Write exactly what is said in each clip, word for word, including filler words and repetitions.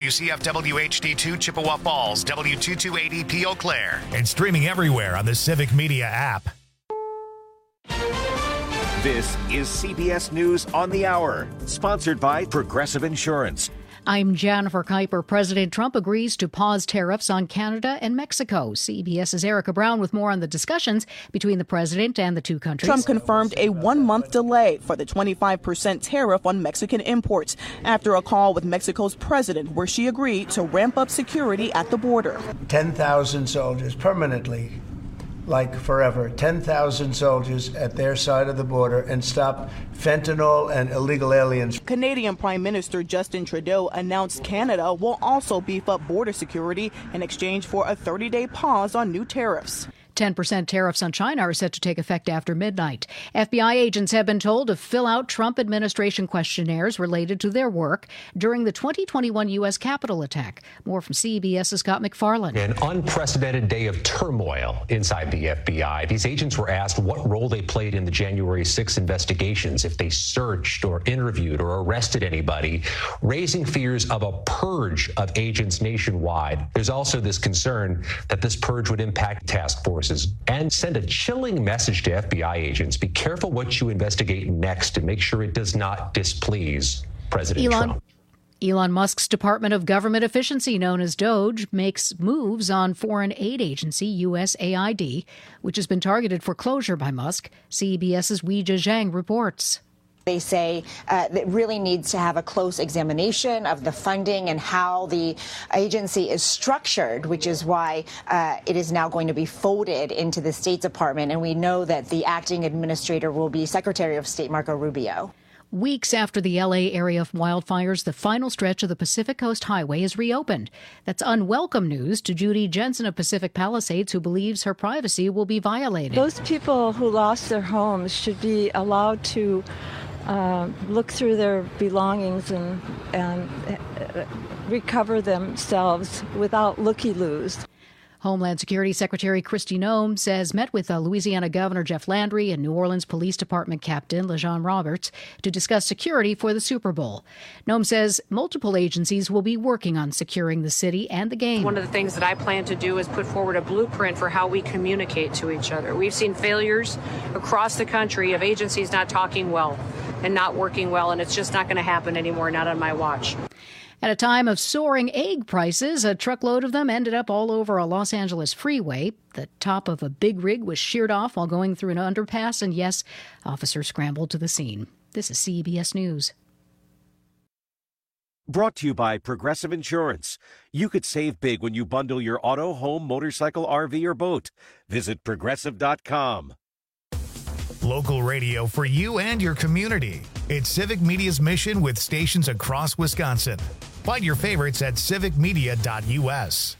W C F W H D two Chippewa Falls, W two two eight zero P Eau Claire. And streaming everywhere on the Civic Media app. This is C B S News on the Hour, sponsored by Progressive Insurance. I'm Jennifer Kuiper. President Trump agrees to pause tariffs on Canada and Mexico. CBS's Erica Brown with more on the discussions between the president and the two countries. Trump confirmed a one-month delay for the twenty-five percent tariff on Mexican imports after a call with Mexico's president where she agreed to ramp up security at the border. ten thousand soldiers permanently, like forever, ten thousand soldiers at their side of the border and stop fentanyl and illegal aliens. Canadian Prime Minister Justin Trudeau announced Canada will also beef up border security in exchange for a thirty-day pause on new tariffs. ten percent tariffs on China are set to take effect after midnight. F B I agents have been told to fill out Trump administration questionnaires related to their work during the twenty twenty-one U S Capitol attack. More from CBS's Scott McFarland. An unprecedented day of turmoil inside the F B I. These agents were asked what role they played in the January sixth investigations, if they searched or interviewed or arrested anybody, raising fears of a purge of agents nationwide. There's also this concern that this purge would impact task forces and send a chilling message to F B I agents. Be careful what you investigate next and make sure it does not displease President Elon. Trump. Elon Musk's Department of Government Efficiency, known as DOGE, makes moves on foreign aid agency U S A I D, which has been targeted for closure by Musk. CBS's Weijia Zhang reports. They say uh, that really needs to have a close examination of the funding and how the agency is structured, which is why uh, it is now going to be folded into the State Department. And we know that the acting administrator will be Secretary of State Marco Rubio. Weeks after the L A area wildfires, the final stretch of the Pacific Coast Highway is reopened. That's unwelcome news to Judy Jensen of Pacific Palisades, who believes her privacy will be violated. Those people who lost their homes should be allowed to uh, look through their belongings and, and uh, recover themselves without looky-loos. Homeland Security Secretary Kristi Noem says met with uh, Louisiana Governor Jeff Landry and New Orleans Police Department Captain LeJean Roberts to discuss security for the Super Bowl. Noem says multiple agencies will be working on securing the city and the game. One of the things that I plan to do is put forward a blueprint for how we communicate to each other. We've seen failures across the country of agencies not talking well and not working well, and it's just not going to happen anymore, not on my watch. At a time of soaring egg prices, a truckload of them ended up all over a Los Angeles freeway. The top of a big rig was sheared off while going through an underpass, and yes, officers scrambled to the scene. This is C B S News. Brought to you by Progressive Insurance. You could save big when you bundle your auto, home, motorcycle, R V, or boat. Visit Progressive dot com. Local radio for you and your community. It's Civic Media's mission with stations across Wisconsin. Find your favorites at civic media dot U S.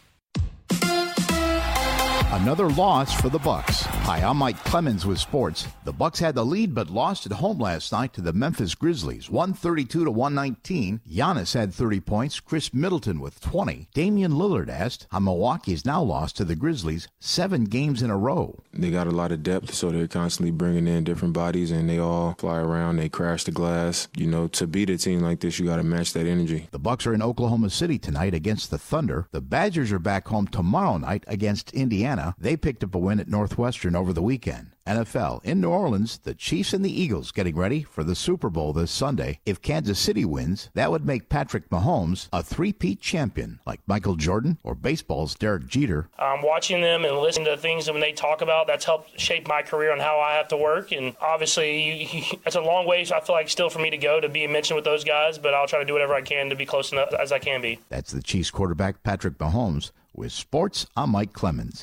Another loss for the Bucks. Hi, I'm Mike Clemens with sports. The Bucks had the lead but lost at home last night to the Memphis Grizzlies, one thirty-two to one nineteen. Giannis had thirty points, Chris Middleton with twenty. Damian Lillard asked how Milwaukee's now lost to the Grizzlies seven games in a row. They got a lot of depth, so they're constantly bringing in different bodies, and they all fly around, they crash the glass. You know, to beat a team like this, you got to match that energy. The Bucks are in Oklahoma City tonight against the Thunder. The Badgers are back home tomorrow night against Indiana. They picked up a win at Northwestern over the weekend. N F L in New Orleans, the Chiefs and the Eagles getting ready for the Super Bowl this Sunday. If Kansas City wins, that would make Patrick Mahomes a three-peat champion, like Michael Jordan or baseball's Derek Jeter. Um, watching them and listening to things that when they talk about, that's helped shape my career on how I have to work. And obviously, you, you, it's a long way, so I feel like still for me to go to be mentioned with those guys, but I'll try to do whatever I can to be close enough as I can be. That's the Chiefs quarterback Patrick Mahomes. With sports, I'm Mike Clemens.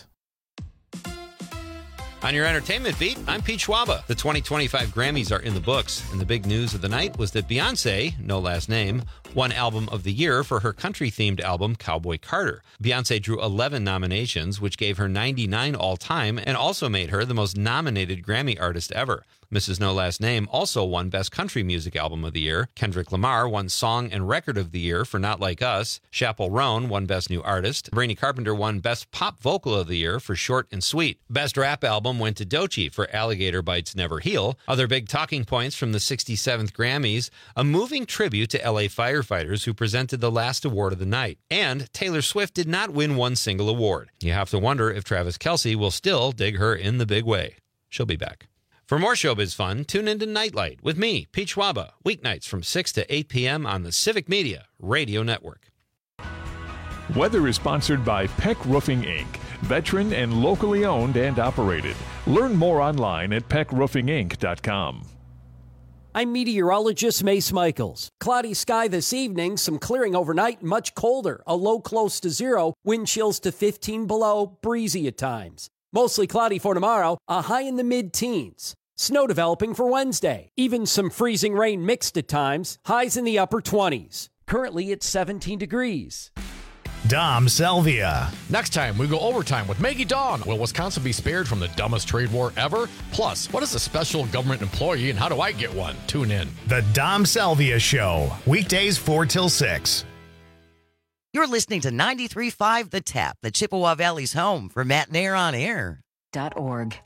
On your entertainment beat, I'm Pete Schwaba. The twenty twenty-five Grammys are in the books, and the big news of the night was that Beyoncé, no last name, won Album of the Year for her country-themed album, Cowboy Carter. Beyoncé drew eleven nominations, which gave her ninety-nine all-time, and also made her the most nominated Grammy artist ever. Missus No Last Name also won Best Country Music Album of the Year. Kendrick Lamar won Song and Record of the Year for Not Like Us. Chappell Roan won Best New Artist. Brainy Carpenter won Best Pop Vocal of the Year for Short and Sweet. Best Rap Album went to Doechii for Alligator Bites Never Heal. Other big talking points from the sixty-seventh Grammys, a moving tribute to L A fire firefighters who presented the last award of the night. And Taylor Swift did not win one single award. You have to wonder if Travis Kelce will still dig her in the big way. She'll be back. For more showbiz fun, tune into Nightlight with me, Pete Schwaba, weeknights from six to eight p.m. on the Civic Media Radio Network. Weather is sponsored by Peck Roofing, Incorporated, veteran and locally owned and operated. Learn more online at peck roofing inc dot com. I'm meteorologist Mace Michaels. Cloudy sky this evening, some clearing overnight, much colder, a low close to zero, wind chills to fifteen below, breezy at times. Mostly cloudy for tomorrow, a high in the mid-teens. Snow developing for Wednesday. Even some freezing rain mixed at times, highs in the upper twenties. Currently it's seventeen degrees. Dom Salvia. Next time, we go overtime with Maggie Dawn. Will Wisconsin be spared from the dumbest trade war ever? Plus, what is a special government employee and how do I get one? Tune in. The Dom Salvia Show. Weekdays four till six. You're listening to ninety-three point five The Tap, the Chippewa Valley's home for Matt Nair on Air. Dot org.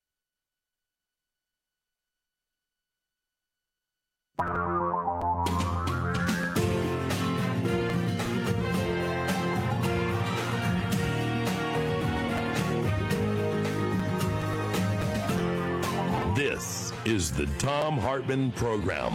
This is the Thom Hartmann Program.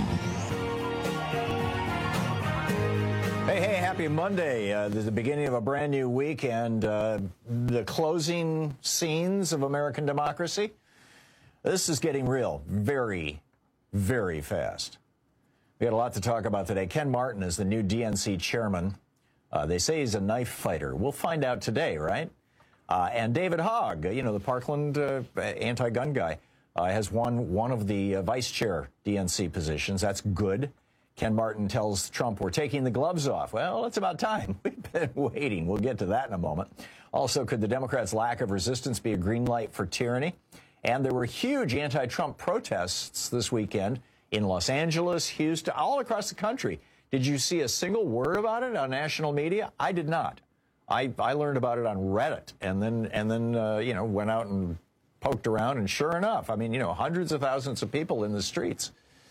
Hey, hey, happy Monday. Uh, this is the beginning of a brand new week and uh, the closing scenes of American democracy. This is getting real very, very fast. We got a lot to talk about today. Ken Martin is the new D N C chairman. Uh, they say he's a knife fighter. We'll find out today, right? Uh, and David Hogg, you know, the Parkland uh, anti-gun guy, uh, has won one of the uh, vice chair D N C positions. That's good. Ken Martin tells Trump, we're taking the gloves off. Well, it's about time. We've been waiting. We'll get to that in a moment. Also, could the Democrats' lack of resistance be a green light for tyranny? And there were huge anti-Trump protests this weekend in Los Angeles, Houston, all across the country. Did you see a single word about it on national media? I did not. I, I learned about it on Reddit and then, and then uh, you know, went out and poked around. And sure enough, I mean, you know, hundreds of thousands of people in the streets.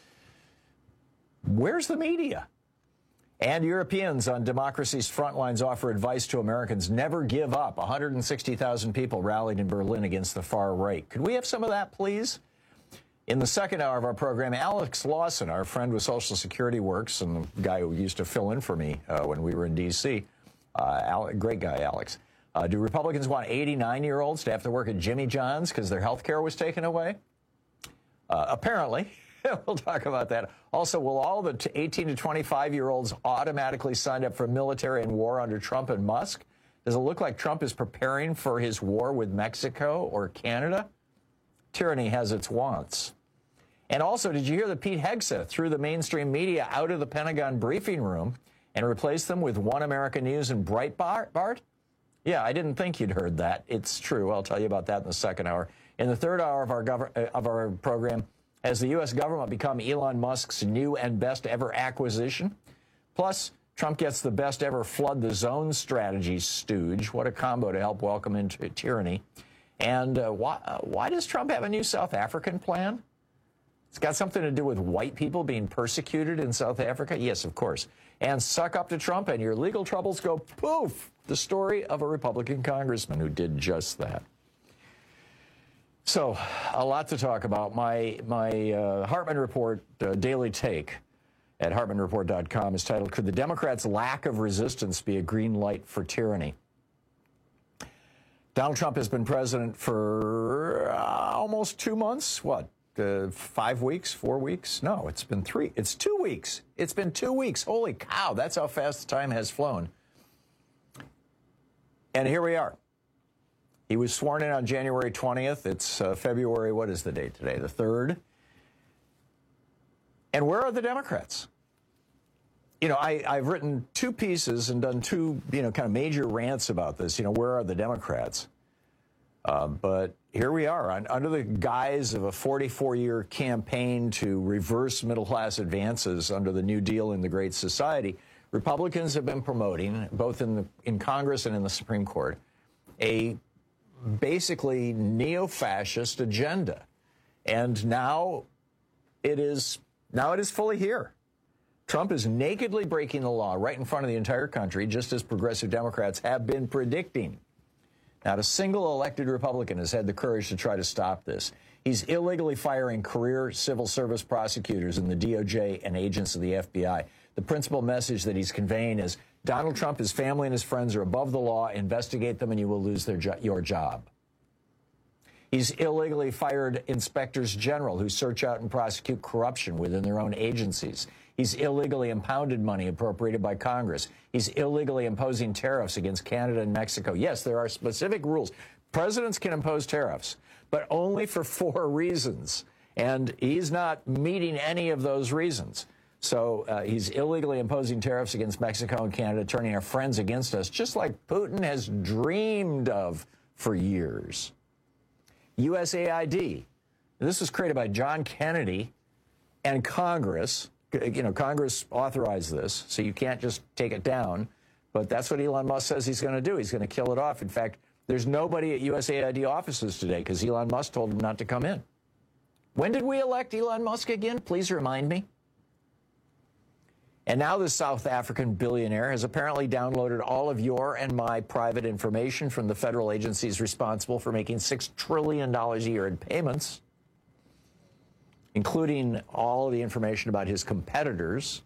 Where's the media? And Europeans on democracy's front lines offer advice to Americans. Never give up. one hundred sixty thousand people rallied in Berlin against the far right. Could we have some of that, please? In the second hour of our program, Alex Lawson, our friend with Social Security Works and the guy who used to fill in for me uh, when we were in D C, uh, Al- great guy, Alex. Uh, do Republicans want eighty-nine-year-olds to have to work at Jimmy John's because their health care was taken away? Uh, apparently. We'll talk about that. Also, will all the eighteen to twenty-five-year-olds automatically sign up for military and war under Trump and Musk? Does it look like Trump is preparing for his war with Mexico or Canada? Tyranny has its wants. And also, did you hear that Pete Hegseth threw the mainstream media out of the Pentagon briefing room and replaced them with One American News and Breitbart? Yeah, I didn't think you'd heard that. It's true. I'll tell you about that in the second hour. In the third hour of our gov- of our program, has the U S government become Elon Musk's new and best ever acquisition? Plus, Trump gets the best ever flood the zone strategy stooge. What a combo to help welcome into tyranny. And uh, why, uh, why does Trump have a new South African plan? It's got something to do with white people being persecuted in South Africa? Yes, of course. And suck up to Trump and your legal troubles go poof. The story of a Republican congressman who did just that. So, a lot to talk about. My my uh, Hartmann Report uh, daily take at hartmann report dot com is titled, Could the Democrats' Lack of Resistance Be a Green Light for Tyranny? Donald Trump has been president for uh, almost two months. What, uh, five weeks, four weeks? No, it's been three. It's two weeks. It's been two weeks. Holy cow, that's how fast the time has flown. And here we are. He was sworn in on January twentieth. It's uh, February, what is the date today? The third. And where are the Democrats? You know, I, I've written two pieces and done two, you know, kind of major rants about this. You know, where are the Democrats? Uh, but here we are, on, under the guise of a forty-four-year campaign to reverse middle-class advances under the New Deal in the Great Society. Republicans have been promoting, both in the in Congress and in the Supreme Court, a basically neo-fascist agenda. And now it is now it is fully here. Trump is nakedly breaking the law right in front of the entire country, just as progressive Democrats have been predicting. Not a single elected Republican has had the courage to try to stop this. He's illegally firing career civil service prosecutors in the D O J and agents of the F B I. The principal message that he's conveying is Donald Trump, his family, and his friends are above the law. Investigate them and you will lose their jo- your job. He's illegally fired inspectors general who search out and prosecute corruption within their own agencies. He's illegally impounded money appropriated by Congress. He's illegally imposing tariffs against Canada and Mexico. Yes, there are specific rules. Presidents can impose tariffs, but only for four reasons. And he's not meeting any of those reasons. So uh, he's illegally imposing tariffs against Mexico and Canada, turning our friends against us, just like Putin has dreamed of for years. U S A I D. This was created by John Kennedy and Congress. You know, Congress authorized this, so you can't just take it down. But that's what Elon Musk says he's going to do. He's going to kill it off. In fact, there's nobody at U S A I D offices today because Elon Musk told him not to come in. When did we elect Elon Musk again? Please remind me. And now this South African billionaire has apparently downloaded all of your and my private information from the federal agencies responsible for making six trillion dollars a year in payments, including all of the information about his competitors.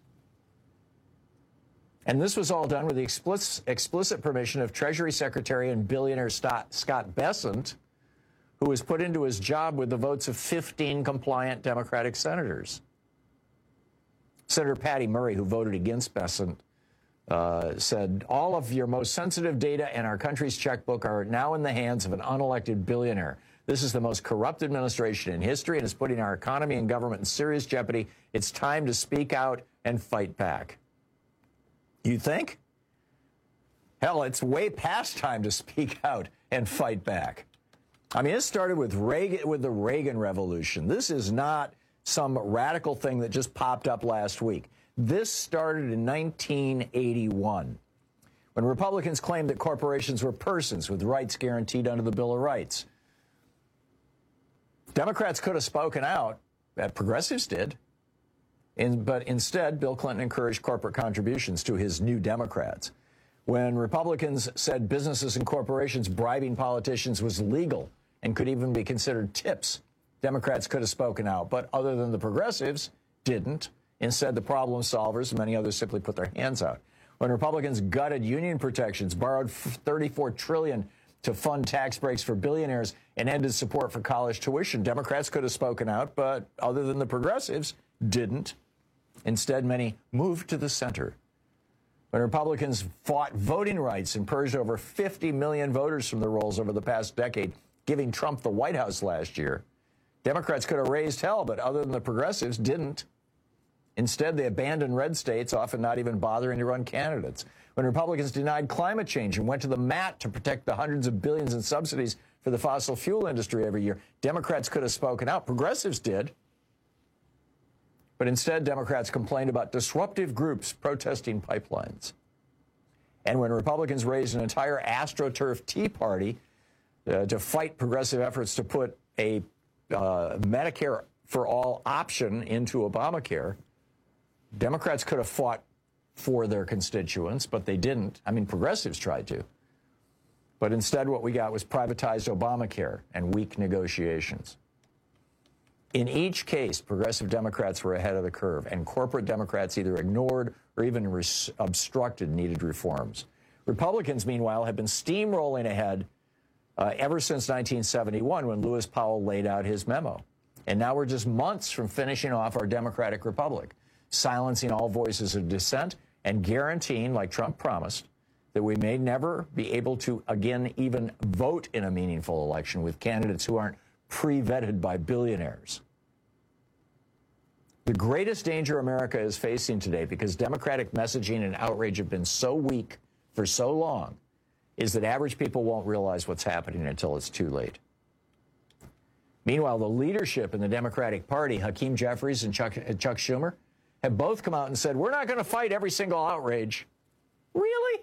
And this was all done with the explicit, explicit permission of Treasury Secretary and billionaire Scott, Scott Bessent, who was put into his job with the votes of fifteen compliant Democratic senators. Senator Patty Murray, who voted against Bessent, uh, said, all of your most sensitive data and our country's checkbook are now in the hands of an unelected billionaire. This is the most corrupt administration in history and is putting our economy and government in serious jeopardy. It's time to speak out and fight back. You think? Hell, it's way past time to speak out and fight back. I mean, it started with Reagan, with the Reagan Revolution. This is not some radical thing that just popped up last week. This started in nineteen eighty-one, when Republicans claimed that corporations were persons with rights guaranteed under the Bill of Rights. Democrats could have spoken out, that progressives did, in, but instead, Bill Clinton encouraged corporate contributions to his New Democrats. When Republicans said businesses and corporations bribing politicians was legal and could even be considered tips, Democrats could have spoken out, but other than the progressives, didn't. Instead, the problem solvers and many others simply put their hands out. When Republicans gutted union protections, borrowed thirty-four trillion dollars to fund tax breaks for billionaires, and ended support for college tuition, Democrats could have spoken out, but other than the progressives, didn't. Instead, many moved to the center. When Republicans fought voting rights and purged over fifty million voters from the rolls over the past decade, giving Trump the White House last year, Democrats could have raised hell, but other than the progressives, didn't. Instead, they abandoned red states, often not even bothering to run candidates. When Republicans denied climate change and went to the mat to protect the hundreds of billions in subsidies for the fossil fuel industry every year, Democrats could have spoken out. Progressives did. But instead, Democrats complained about disruptive groups protesting pipelines. And when Republicans raised an entire AstroTurf Tea Party uh, to fight progressive efforts to put a Uh, Medicare for all option into Obamacare, Democrats could have fought for their constituents, but they didn't. I mean, progressives tried to. But instead, what we got was privatized Obamacare and weak negotiations. In each case, progressive Democrats were ahead of the curve, and corporate Democrats either ignored or even res- obstructed needed reforms. Republicans, meanwhile, have been steamrolling ahead Uh, ever since nineteen seventy-one, when Lewis Powell laid out his memo. And now we're just months from finishing off our democratic republic, silencing all voices of dissent and guaranteeing, like Trump promised, that we may never be able to again even vote in a meaningful election with candidates who aren't pre-vetted by billionaires. The greatest danger America is facing today, because Democratic messaging and outrage have been so weak for so long, is that average people won't realize what's happening until it's too late. Meanwhile, the leadership in the Democratic Party, Hakeem Jeffries and Chuck, uh, Chuck Schumer, have both come out and said, we're not going to fight every single outrage. Really?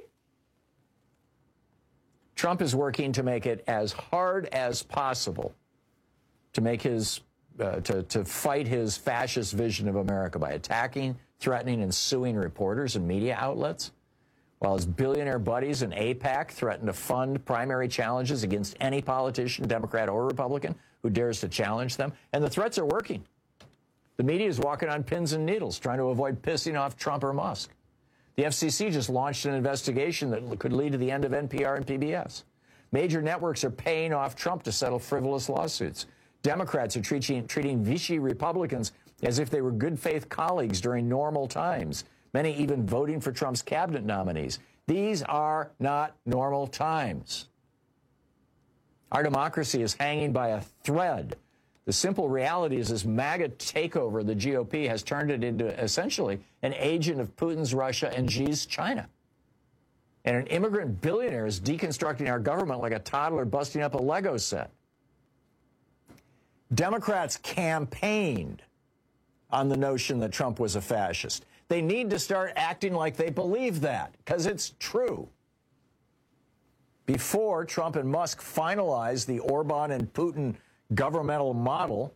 Trump is working to make it as hard as possible to make his, uh, to, to fight his fascist vision of America by attacking threatening and suing reporters and media outlets, while his billionaire buddies in AIPAC threaten to fund primary challenges against any politician, Democrat or Republican, who dares to challenge them. And the threats are working. The media is walking on pins and needles, trying to avoid pissing off Trump or Musk. The F C C just launched an investigation that could lead to the end of N P R and P B S. Major networks are paying off Trump to settle frivolous lawsuits. Democrats are treating, treating Vichy Republicans as if they were good faith colleagues during normal times, many even voting for Trump's cabinet nominees. These are not normal times. Our democracy is hanging by a thread. The simple reality is this MAGA takeover of the G O P has turned it into essentially an agent of Putin's Russia and Xi's China. And an immigrant billionaire is deconstructing our government like a toddler busting up a Lego set. Democrats campaigned on the notion that Trump was a fascist. They need to start acting like they believe that, because it's true. Before Trump and Musk finalized the Orban and Putin governmental model,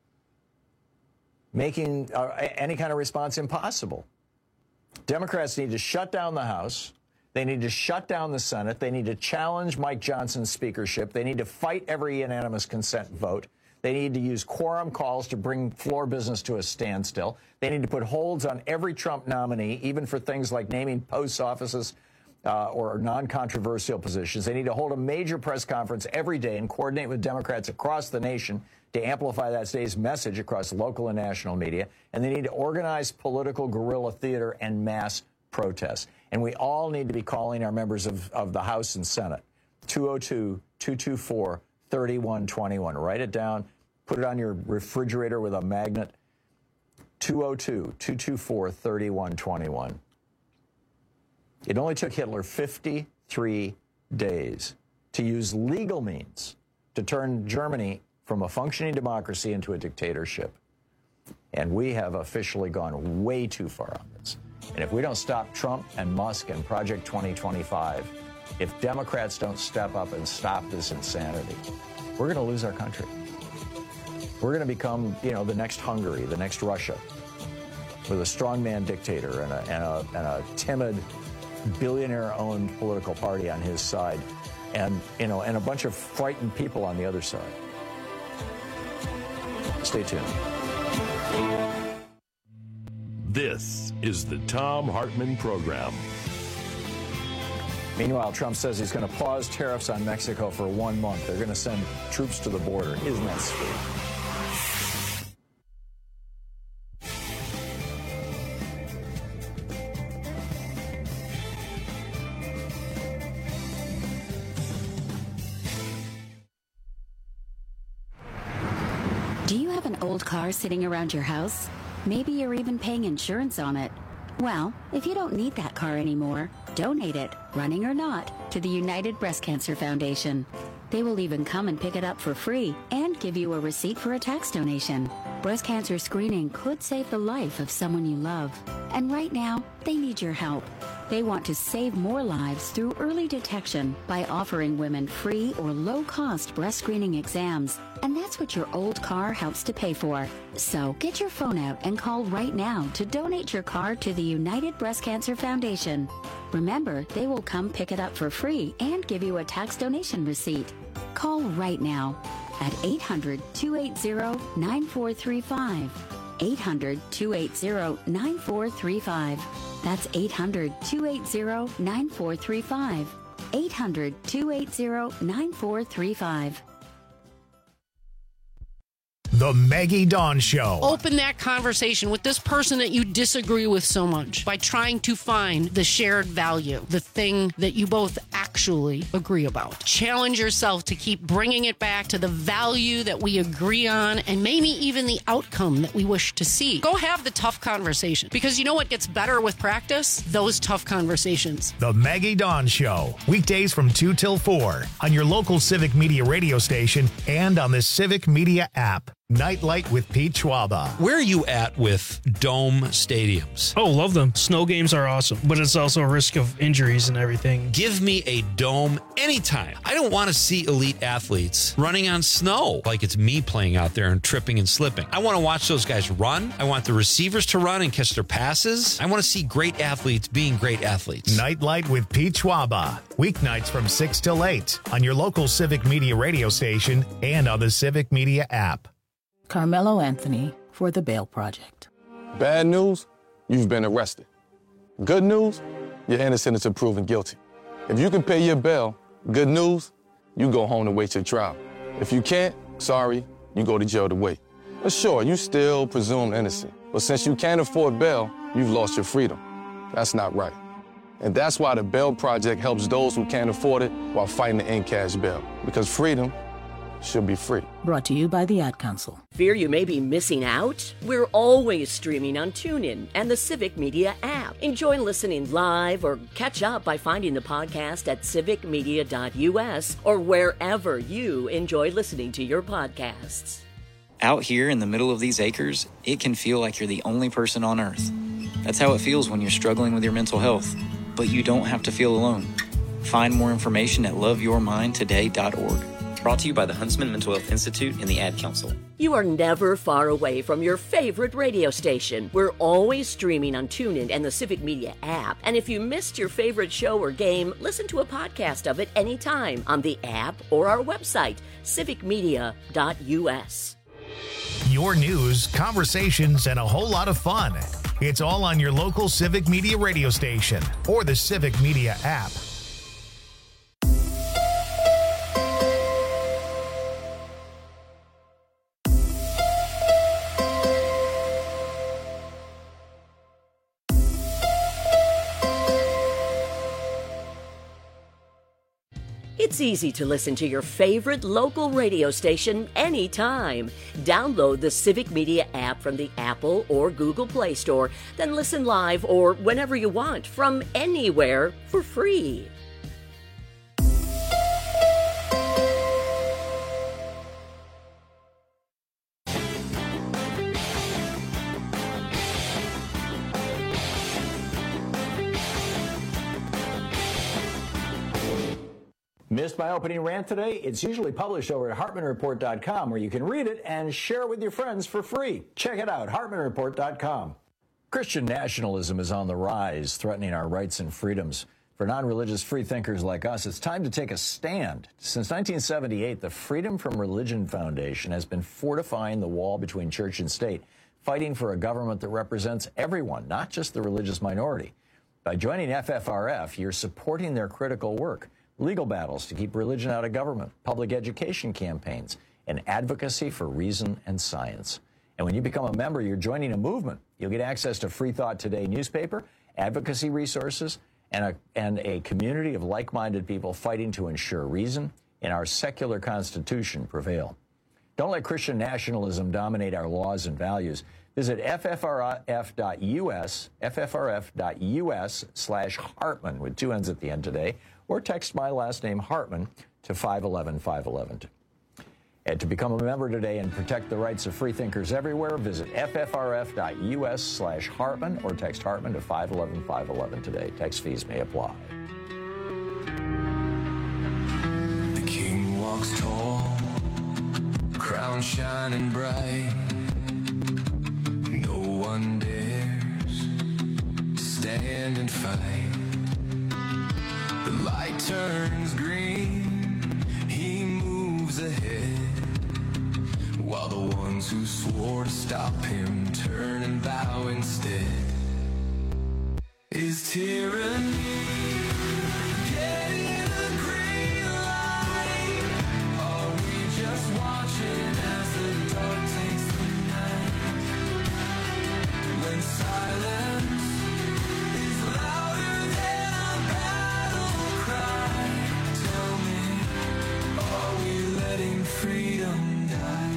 making uh, any kind of response impossible. Democrats need to shut down the House. They need to shut down the Senate. They need to challenge Mike Johnson's speakership. They need to fight every unanimous consent vote. They need to use quorum calls to bring floor business to a standstill. They need to put holds on every Trump nominee, even for things like naming post offices uh, or non-controversial positions. They need to hold a major press conference every day and coordinate with Democrats across the nation to amplify that day's message across local and national media. And they need to organize political guerrilla theater and mass protests. And we all need to be calling our members of, of the House and Senate. two oh two, two two four, three one two one. Write it down. Put it on your refrigerator with a magnet. two oh two, two two four, three one two one. It only took Hitler fifty-three days to use legal means to turn Germany from a functioning democracy into a dictatorship. And we have officially gone way too far on this. And if we don't stop Trump and Musk and Project twenty twenty-five, if Democrats don't step up and stop this insanity, we're going to lose our country. We're going to become, you know, the next Hungary, the next Russia, with a strongman dictator and a, and a, and a timid, billionaire-owned political party on his side, and, you know, and a bunch of frightened people on the other side. Stay tuned. This is the Thom Hartmann Program. Meanwhile, Trump says he's going to pause tariffs on Mexico for one month. They're going to send troops to the border. Isn't that sweet? Do you have an old car sitting around your house? Maybe you're even paying insurance on it. Well, if you don't need that car anymore, donate it, running or not, to the United Breast Cancer Foundation. They will even come and pick it up for free and give you a receipt for a tax donation. Breast cancer screening could save the life of someone you love. And right now, they need your help. They want to save more lives through early detection by offering women free or low-cost breast screening exams. And that's what your old car helps to pay for. So get your phone out and call right now to donate your car to the United Breast Cancer Foundation. Remember, they will come pick it up for free and give you a tax donation receipt. Call right now at eight hundred, two eight zero, nine four three five. eight hundred, two eight zero, nine four three five. That's eight hundred, two eight zero, nine four three five. eight hundred, two eight zero, nine four three five. The Maggie Dawn Show. Open that conversation with this person that you disagree with so much by trying to find the shared value, the thing that you both actually agree about. Challenge yourself to keep bringing it back to the value that we agree on and maybe even the outcome that we wish to see. Go have the tough conversation, because you know what gets better with practice? Those tough conversations. The Maggie Dawn Show. Weekdays from two till four on your local Civic Media radio station and on the Civic Media app. Nightlight with Pete Schwaba. Where are you at with dome stadiums? Oh, love them. Snow games are awesome, but it's also a risk of injuries and everything. Give me a dome anytime. I don't want to see elite athletes running on snow like it's me playing out there and tripping and slipping. I want to watch those guys run. I want the receivers to run and catch their passes. I want to see great athletes being great athletes. Nightlight with Pete Schwaba. Weeknights from six till eight on your local Civic Media radio station and on the Civic Media app. Carmelo Anthony for the Bail Project. Bad news, you've been arrested. Good news, you're innocent until proven guilty. If you can pay your bail, good news, you go home to wait your trial. If you can't, sorry, you go to jail to wait. But sure, you still presumed innocent. But since you can't afford bail, you've lost your freedom. That's not right. And that's why the Bail Project helps those who can't afford it while fighting to end cash bail. Because freedom should be free. Brought to you by the Ad Council. Fear you may be missing out? We're always streaming on TuneIn and the Civic Media app. Enjoy listening live or catch up by finding the podcast at civic media dot u s or wherever you enjoy listening to your podcasts. Out here in the middle of these acres, it can feel like you're the only person on Earth. That's how it feels when you're struggling with your mental health. But you don't have to feel alone. Find more information at love your mind today dot org. Brought to you by the Huntsman Mental Health Institute and the Ad Council. You are never far away from your favorite radio station. We're always streaming on TuneIn and the Civic Media app. And if you missed your favorite show or game, listen to a podcast of it anytime on the app or our website, civic media dot u s. Your news, conversations, and a whole lot of fun. It's all on your local Civic Media radio station or the Civic Media app. It's easy to listen to your favorite local radio station anytime. Download the Civic Media app from the Apple or Google Play Store, then listen live or whenever you want from anywhere for free. Missed my opening rant today? It's usually published over at hartman report dot com, where you can read it and share it with your friends for free. Check it out, hartman report dot com. Christian nationalism is on the rise, threatening our rights and freedoms. For non-religious freethinkers like us, it's time to take a stand. Since nineteen seventy-eight, the Freedom from Religion Foundation has been fortifying the wall between church and state, fighting for a government that represents everyone, not just the religious minority. By joining F F R F, you're supporting their critical work. Legal battles to keep religion out of government, public education campaigns, and advocacy for reason and science. And when you become a member, you're joining a movement. You'll get access to Free Thought Today newspaper, advocacy resources, and a, and a community of like-minded people fighting to ensure reason and our secular Constitution prevail. Don't let Christian nationalism dominate our laws and values. Visit F F R F dot U S, F F R F dot U S slash Hartman with two N's at the end today, or text my last name, Hartman, to five one one, five one one. And to become a member today and protect the rights of freethinkers everywhere, visit F F R F dot U S slash Hartman or text Hartman to five one one, five one one today. Text fees may apply. The king walks tall, crown shining bright. No one dares to stand and fight. The light turns green, he moves ahead, while the ones who swore to stop him turn and bow instead. Is tyranny getting a green light? Are we just watching as the dark takes the night? When silence is louder than a battle cry, tell me, are we letting freedom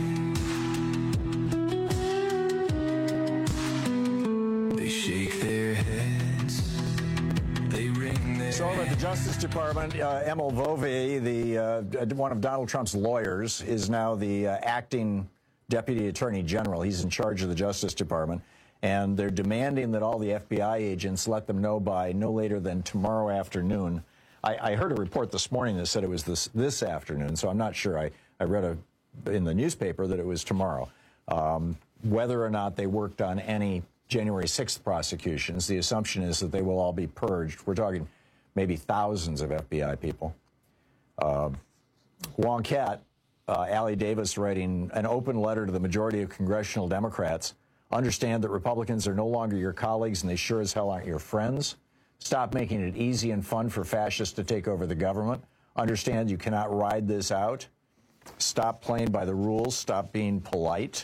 die? They shake their heads, they ring their So at the Justice Department, uh, Emil Vovey, the uh, one of Donald Trump's lawyers, is now the uh, acting Deputy Attorney General. He's in charge of the Justice Department. And they're demanding that all the F B I agents let them know by no later than tomorrow afternoon. I, I heard a report this morning that said it was this this afternoon, so I'm not sure. I, I read a, in the newspaper that it was tomorrow. Um, whether or not they worked on any January sixth prosecutions, the assumption is that they will all be purged. We're talking maybe thousands of F B I people. Uh, Wonkette, uh, Allie Davis writing an open letter to the majority of congressional Democrats. Understand that Republicans are no longer your colleagues, and they sure as hell aren't your friends. Stop making it easy and fun for fascists to take over the government. Understand you cannot ride this out. Stop playing by the rules. Stop being polite.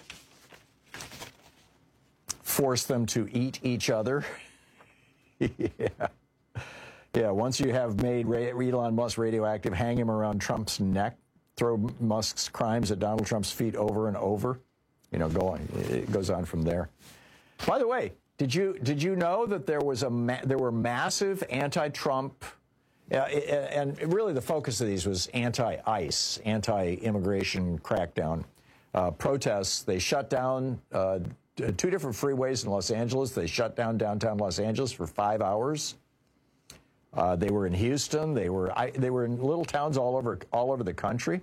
Force them to eat each other. yeah. Yeah, once you have made Elon Musk radioactive, hang him around Trump's neck. Throw Musk's crimes at Donald Trump's feet over and over. You know, go on, it goes on from there. By the way, did you did you know that there was a ma there were massive anti-Trump, uh, and really the focus of these was anti-ICE, anti-immigration crackdown uh, protests. They shut down uh, two different freeways in Los Angeles. They shut down downtown Los Angeles for five hours. Uh, they were in Houston. They were I, they were in little towns all over all over the country.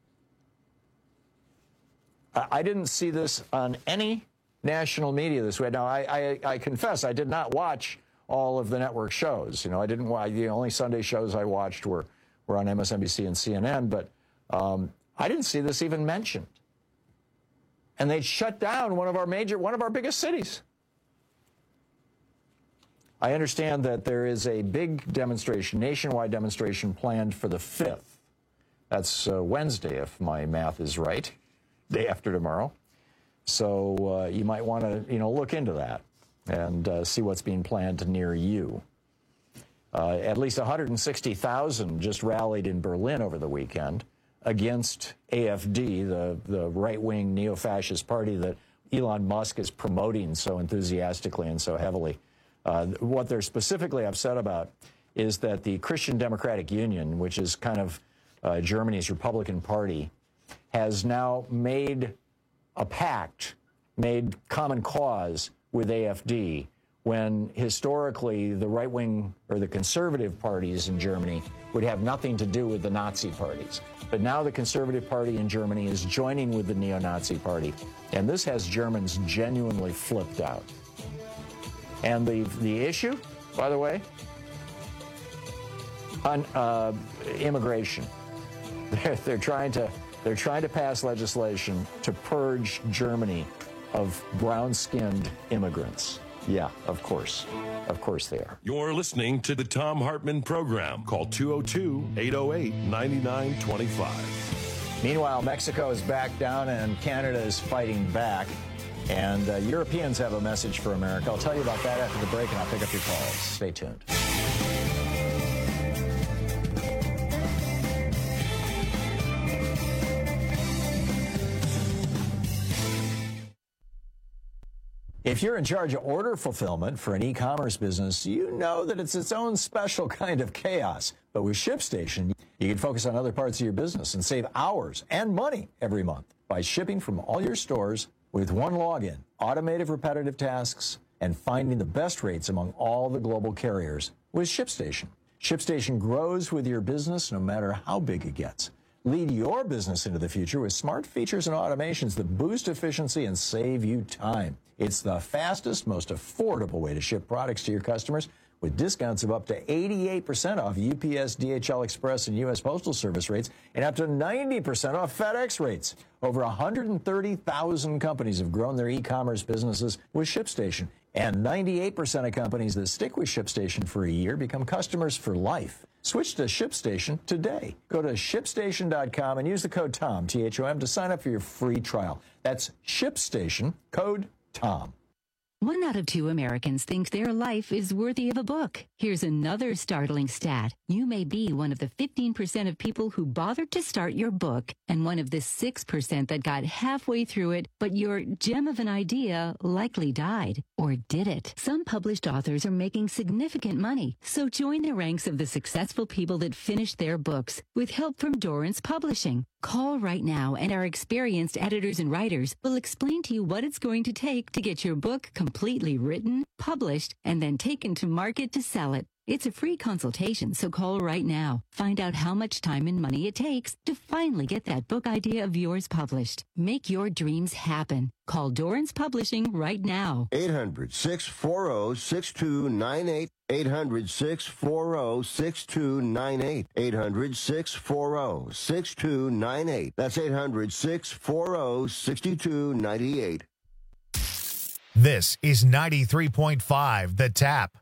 I didn't see this on any national media this way. Now, I, I, I confess I did not watch all of the network shows. You know, I didn't watch, the only Sunday shows I watched were, were on M S N B C and C N N, but um, I didn't see this even mentioned. And they shut down one of our major, one of our biggest cities. I understand that there is a big demonstration, nationwide demonstration planned for the fifth. That's uh, Wednesday, if my math is right. Day after tomorrow. So uh, you might want to, you know, look into that and uh, see what's being planned near you. Uh, at least one hundred sixty thousand just rallied in Berlin over the weekend against A F D, the, the right-wing neo-fascist party that Elon Musk is promoting so enthusiastically and so heavily. Uh, what they're specifically upset about is that the Christian Democratic Union, which is kind of uh, Germany's Republican Party, has now made a pact, made common cause with A F D, when historically the right-wing or the conservative parties in Germany would have nothing to do with the Nazi parties. But now the Conservative Party in Germany is joining with the neo-Nazi party, and this has Germans genuinely flipped out. And the, the issue, by the way, on uh, immigration. They're, they're trying to They're trying to pass legislation to purge Germany of brown-skinned immigrants. Yeah, of course. Of course they are. You're listening to the Thom Hartmann Program. Call two oh two, eight oh eight, nine nine two five. Meanwhile, Mexico is back down and Canada is fighting back. And uh, Europeans have a message for America. I'll tell you about that after the break, and I'll pick up your calls. Stay tuned. If you're in charge of order fulfillment for an e-commerce business, you know that it's its own special kind of chaos. But with ShipStation, you can focus on other parts of your business and save hours and money every month by shipping from all your stores with one login, automated repetitive tasks, and finding the best rates among all the global carriers with ShipStation. ShipStation grows with your business no matter how big it gets. Lead your business into the future with smart features and automations that boost efficiency and save you time. It's the fastest, most affordable way to ship products to your customers with discounts of up to eighty-eight percent off U P S, D H L Express, and U S Postal Service rates, and up to ninety percent off FedEx rates. Over one hundred thirty thousand companies have grown their e-commerce businesses with ShipStation, and ninety-eight percent of companies that stick with ShipStation for a year become customers for life. Switch to ShipStation today. Go to ship station dot com and use the code TOM, T H O M, to sign up for your free trial. That's ShipStation, code TOM. One out of two Americans think their life is worthy of a book. Here's another startling stat. You may be one of the fifteen percent of people who bothered to start your book and one of the six percent that got halfway through it, but your gem of an idea likely died. Or did it? Some published authors are making significant money, so join the ranks of the successful people that finished their books with help from Dorrance Publishing. Call right now and our experienced editors and writers will explain to you what it's going to take to get your book completely written, published, and then taken to market to sell it. It's a free consultation, so call right now. Find out how much time and money it takes to finally get that book idea of yours published. Make your dreams happen. Call Dorrance Publishing right now. eight hundred, six four zero, six two nine eight. eight hundred, six four zero, six two nine eight. eight hundred, six four zero, six two nine eight. That's eight hundred, six four zero, six two nine eight. This is ninety-three point five The Tap.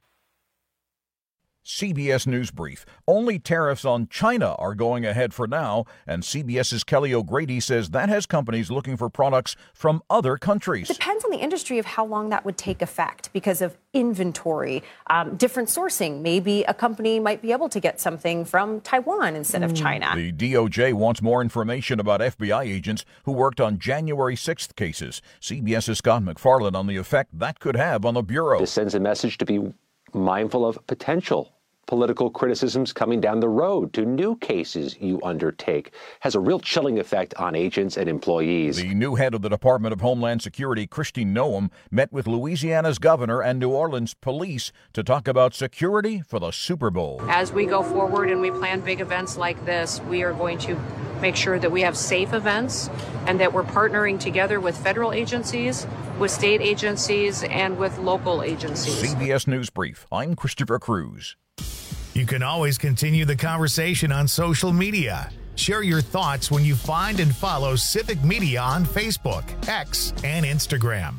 C B S News Brief. Only tariffs on China are going ahead for now, and CBS's Kelly O'Grady says that has companies looking for products from other countries. It depends on the industry of how long that would take effect because of inventory, um, different sourcing. Maybe a company might be able to get something from Taiwan instead of China. The D O J wants more information about F B I agents who worked on January sixth cases. CBS's Scott McFarland on the effect that could have on the Bureau. This sends a message to be mindful of potential political criticisms coming down the road to new cases you undertake. Has a real chilling effect on agents and employees. The new head of the Department of Homeland Security, Kristi Noem, met with Louisiana's governor and New Orleans police to talk about security for the Super Bowl. As we go forward and we plan big events like this, we are going to make sure that we have safe events and that we're partnering together with federal agencies, with state agencies, and with local agencies. C B S News Brief. I'm Christopher Cruz. You can always continue the conversation on social media. Share your thoughts when you find and follow Civic Media on Facebook, X, and Instagram.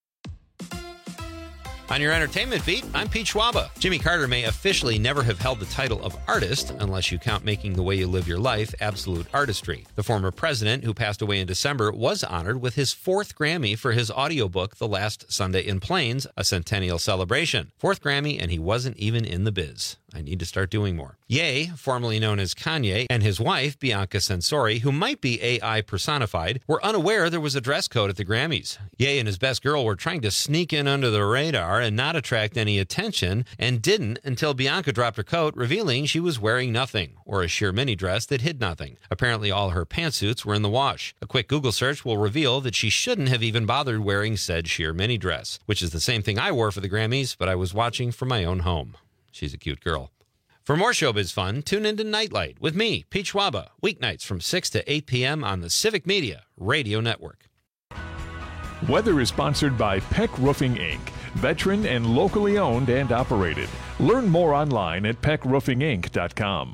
On your entertainment beat, I'm Pete Schwaba. Jimmy Carter may officially never have held the title of artist unless you count Making the Way You Live Your Life absolute artistry. The former president, who passed away in December, was honored with his fourth Grammy for his audiobook, The Last Sunday in Plains, a centennial celebration. Fourth Grammy, and he wasn't even in the biz. I need to start doing more. Ye, formerly known as Kanye, and his wife, Bianca Censori, who might be A I personified, were unaware there was a dress code at the Grammys. Ye and his best girl were trying to sneak in under the radar and not attract any attention, and didn't until Bianca dropped her coat, revealing she was wearing nothing, or a sheer mini dress that hid nothing. Apparently all her pantsuits were in the wash. A quick Google search will reveal that she shouldn't have even bothered wearing said sheer mini dress, which is the same thing I wore for the Grammys, but I was watching from my own home. She's a cute girl. For more showbiz fun, tune into Nightlight with me, Pete Schwaba, weeknights from six to eight p.m. on the Civic Media Radio Network. Weather is sponsored by Peck Roofing, Incorporated, veteran and locally owned and operated. Learn more online at peck roofing inc dot com.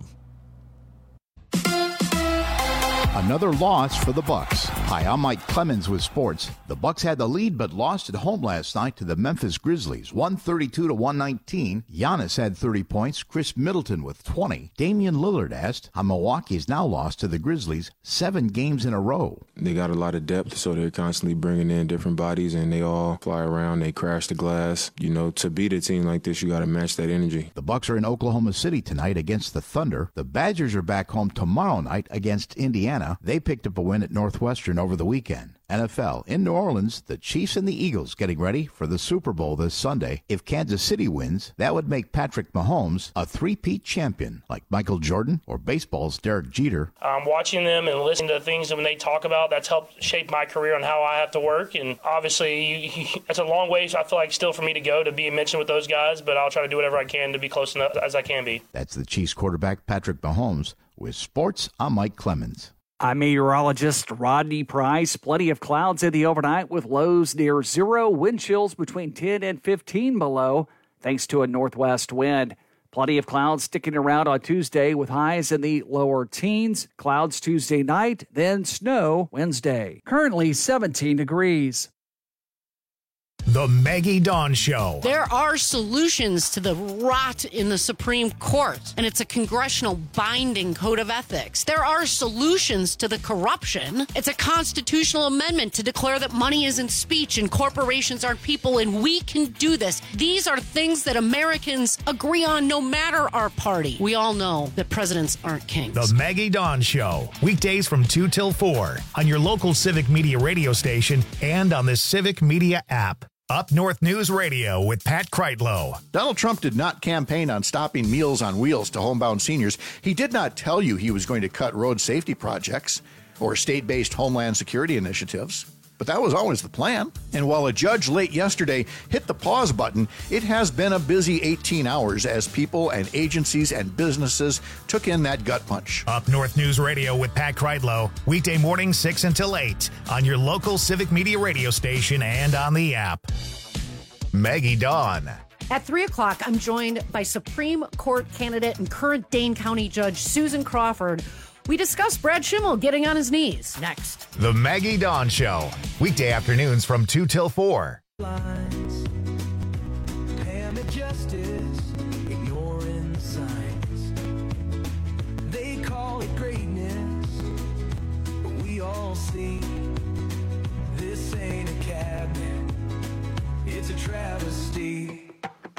Another loss for the Bucks. Hi, I'm Mike Clemens with sports. The Bucks had the lead but lost at home last night to the Memphis Grizzlies, one thirty-two to one nineteen. Giannis had thirty points, Chris Middleton with twenty. Damian Lillard asked how Milwaukee's now lost to the Grizzlies seven games in a row. They got a lot of depth, so they're constantly bringing in different bodies, and they all fly around, they crash the glass. You know, to beat a team like this, you got to match that energy. The Bucks are in Oklahoma City tonight against the Thunder. The Badgers are back home tomorrow night against Indiana. They picked up a win at Northwestern over the weekend. N F L, in New Orleans, the Chiefs and the Eagles getting ready for the Super Bowl this Sunday. If Kansas City wins, that would make Patrick Mahomes a three-peat champion, like Michael Jordan or baseball's Derek Jeter. Um, watching them and listening to things when they talk about, that's helped shape my career on how I have to work. And obviously, you, you, it's a long way, so I feel like still for me to go to be mentioned with those guys, but I'll try to do whatever I can to be close enough as I can be. That's the Chiefs quarterback Patrick Mahomes. With sports, I'm Mike Clemens. I'm meteorologist Rodney Price. Plenty of clouds in the overnight with lows near zero, wind chills between ten and fifteen below, thanks to a northwest wind. Plenty of clouds sticking around on Tuesday with highs in the lower teens. Clouds Tuesday night, then snow Wednesday. Currently seventeen degrees. The Maggie Dawn Show. There are solutions to the rot in the Supreme Court, and it's a congressional binding code of ethics. There are solutions to the corruption. It's a constitutional amendment to declare that money isn't speech and corporations aren't people, and we can do this. These are things that Americans agree on no matter our party. We all know that presidents aren't kings. The Maggie Dawn Show. Weekdays from two till four on your local Civic Media radio station and on the Civic Media app. Up North News Radio with Pat Kreitlow. Donald Trump did not campaign on stopping Meals on Wheels to homebound seniors. He did not tell you he was going to cut road safety projects. or state-based homeland security initiatives. But that was always the plan. And while a judge late yesterday hit the pause button, it has been a busy eighteen hours as people and agencies and businesses took in that gut punch. Up North News Radio with Pat Kreitlow, weekday morning six until eight on your local Civic Media radio station and on the app. Maggie Dawn. At three o'clock, I'm joined by Supreme Court candidate and current Dane County Judge Susan Crawford. We discuss Brad Schimmel getting on his knees. Next. The Maggie Dawn Show. Weekday afternoons from two till four. Justice, ignoring the signs. They call it greatness, but we all see this ain't a cabinet, it's a travesty.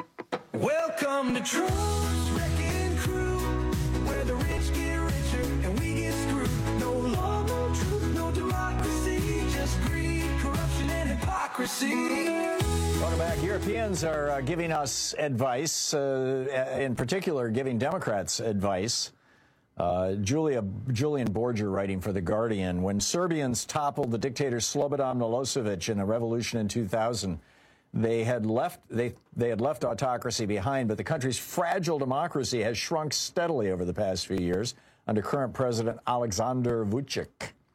Welcome to Trump's Wrecking Crew, where the rich get richer and we get screwed. No law, no truth, no democracy, just greed, corruption, and hypocrisy. Welcome back. Europeans are uh, giving us advice, uh, in particular giving Democrats advice. Uh, Julia, Julian Borger writing for The Guardian. When Serbians toppled the dictator Slobodan Milosevic in a revolution in two thousand, they had left they they had left autocracy behind, but the country's fragile democracy has shrunk steadily over the past few years under current President Alexander Vučić.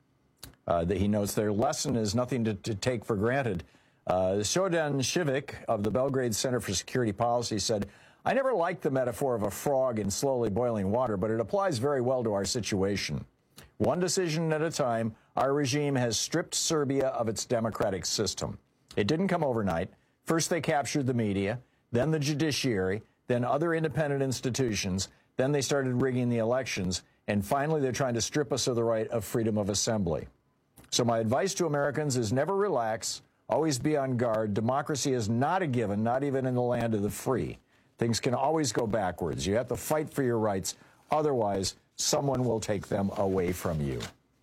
Uh, that he notes their lesson is nothing to, to take for granted. Uh, Shodan Šivic of the Belgrade Center for Security Policy said, "I never liked the metaphor of a frog in slowly boiling water, but it applies very well to our situation. One decision at a time, our regime has stripped Serbia of its democratic system. It didn't come overnight. First they captured the media, then the judiciary, then other independent institutions, then they started rigging the elections, and finally they're trying to strip us of the right of freedom of assembly. So my advice to Americans is never relax. Always be on guard. Democracy is not a given, not even in the land of the free. Things can always go backwards. You have to fight for your rights. Otherwise, someone will take them away from you."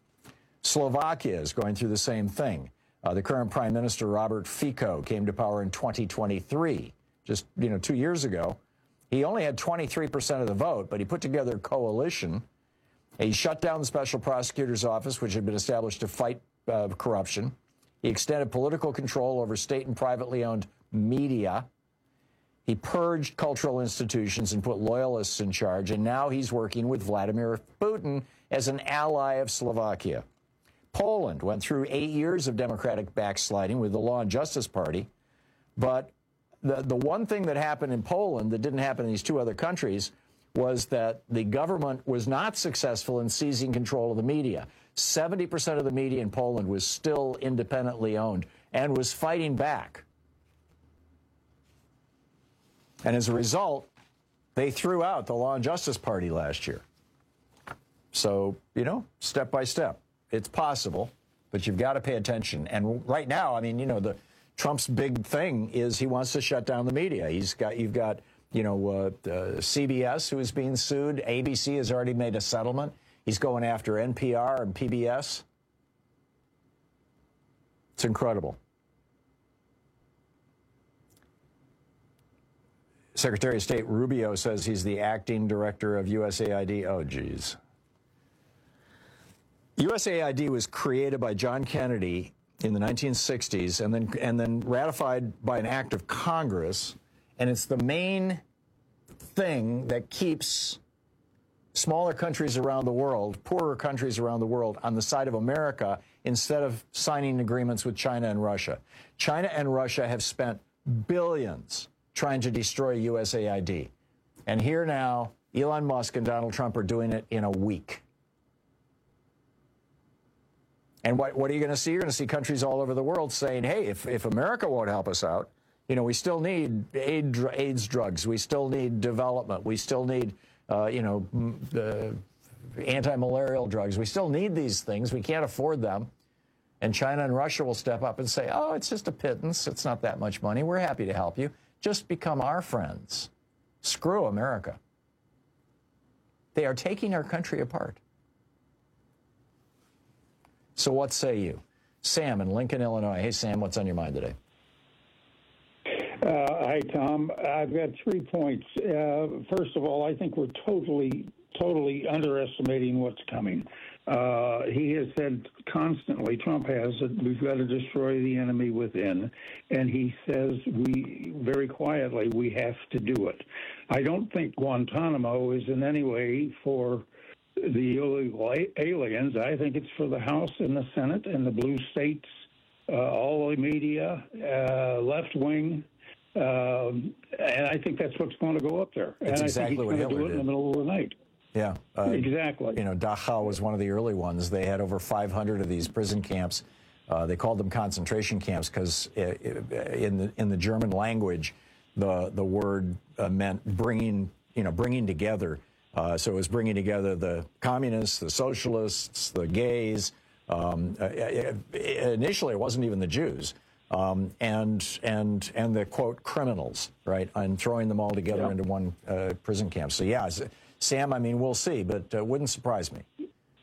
Slovakia is going through the same thing. Uh, the current Prime Minister, Robert Fico, came to power in twenty twenty-three, just, you know, two years ago. He only had twenty-three percent of the vote, but he put together a coalition. He shut down the Special Prosecutor's Office, which had been established to fight uh, corruption. He extended political control over state and privately owned media. He purged cultural institutions and put loyalists in charge, and now he's working with Vladimir Putin as an ally of Slovakia. Poland went through eight years of democratic backsliding with the Law and Justice Party, but the, the one thing that happened in Poland that didn't happen in these two other countries was that the government was not successful in seizing control of the media. seventy percent of the media in Poland was still independently owned and was fighting back. And as a result, they threw out the Law and Justice Party last year. So, you know, step by step, it's possible, but you've got to pay attention. And right now, I mean, you know, the Trump's big thing is he wants to shut down the media. He's got, you've got, you know, uh, uh, C B S, who is being sued. A B C has already made a settlement. He's going after N P R and P B S. It's incredible. Secretary of State Rubio says he's the acting director of U S A I D. Oh, geez. U S A I D was created by John Kennedy in the nineteen sixties and then, and then ratified by an act of Congress. And it's the main thing that keeps smaller countries around the world, poorer countries around the world, on the side of America instead of signing agreements with China and Russia. China and Russia have spent billions trying to destroy U S A I D. And here now, Elon Musk and Donald Trump are doing it in a week. And what, what are you going to see? You're going to see countries all over the world saying, hey, if, if America won't help us out, you know, we still need aid, AIDS drugs. We still need development. We still need, uh, you know, uh, anti-malarial drugs. We still need these things. We can't afford them. And China and Russia will step up and say, oh, it's just a pittance. It's not that much money. We're happy to help you. Just become our friends. Screw America. They are taking our country apart. So what say you? Sam in Lincoln, Illinois. Hey, Sam, what's on your mind today? Uh, hi, Tom. I've got three points. Uh, first of all, I think we're totally totally underestimating what's coming. Uh, he has said constantly, Trump has, that we've got to destroy the enemy within. And he says we, very quietly, we have to do it. I don't think Guantanamo is in any way for the illegal aliens. I think it's for the House and the Senate and the blue states, uh, all the media, uh, left wing. Um, and I think that's what's going to go up there. That's and exactly I think what he's going to do Hitler it in the did. middle of the night. Yeah, uh, exactly. You know, Dachau was one of the early ones. They had over five hundred of these prison camps. Uh, they called them concentration camps because in the in the German language, the the word uh, meant bringing you know bringing together. Uh, so it was bringing together the communists, the socialists, the gays. Um, uh, initially, it wasn't even the Jews. Um, and and and the quote criminals, right, and throwing them all together yep. into one uh, prison camp. So yeah, Sam, I mean, we'll see, but uh, wouldn't surprise me.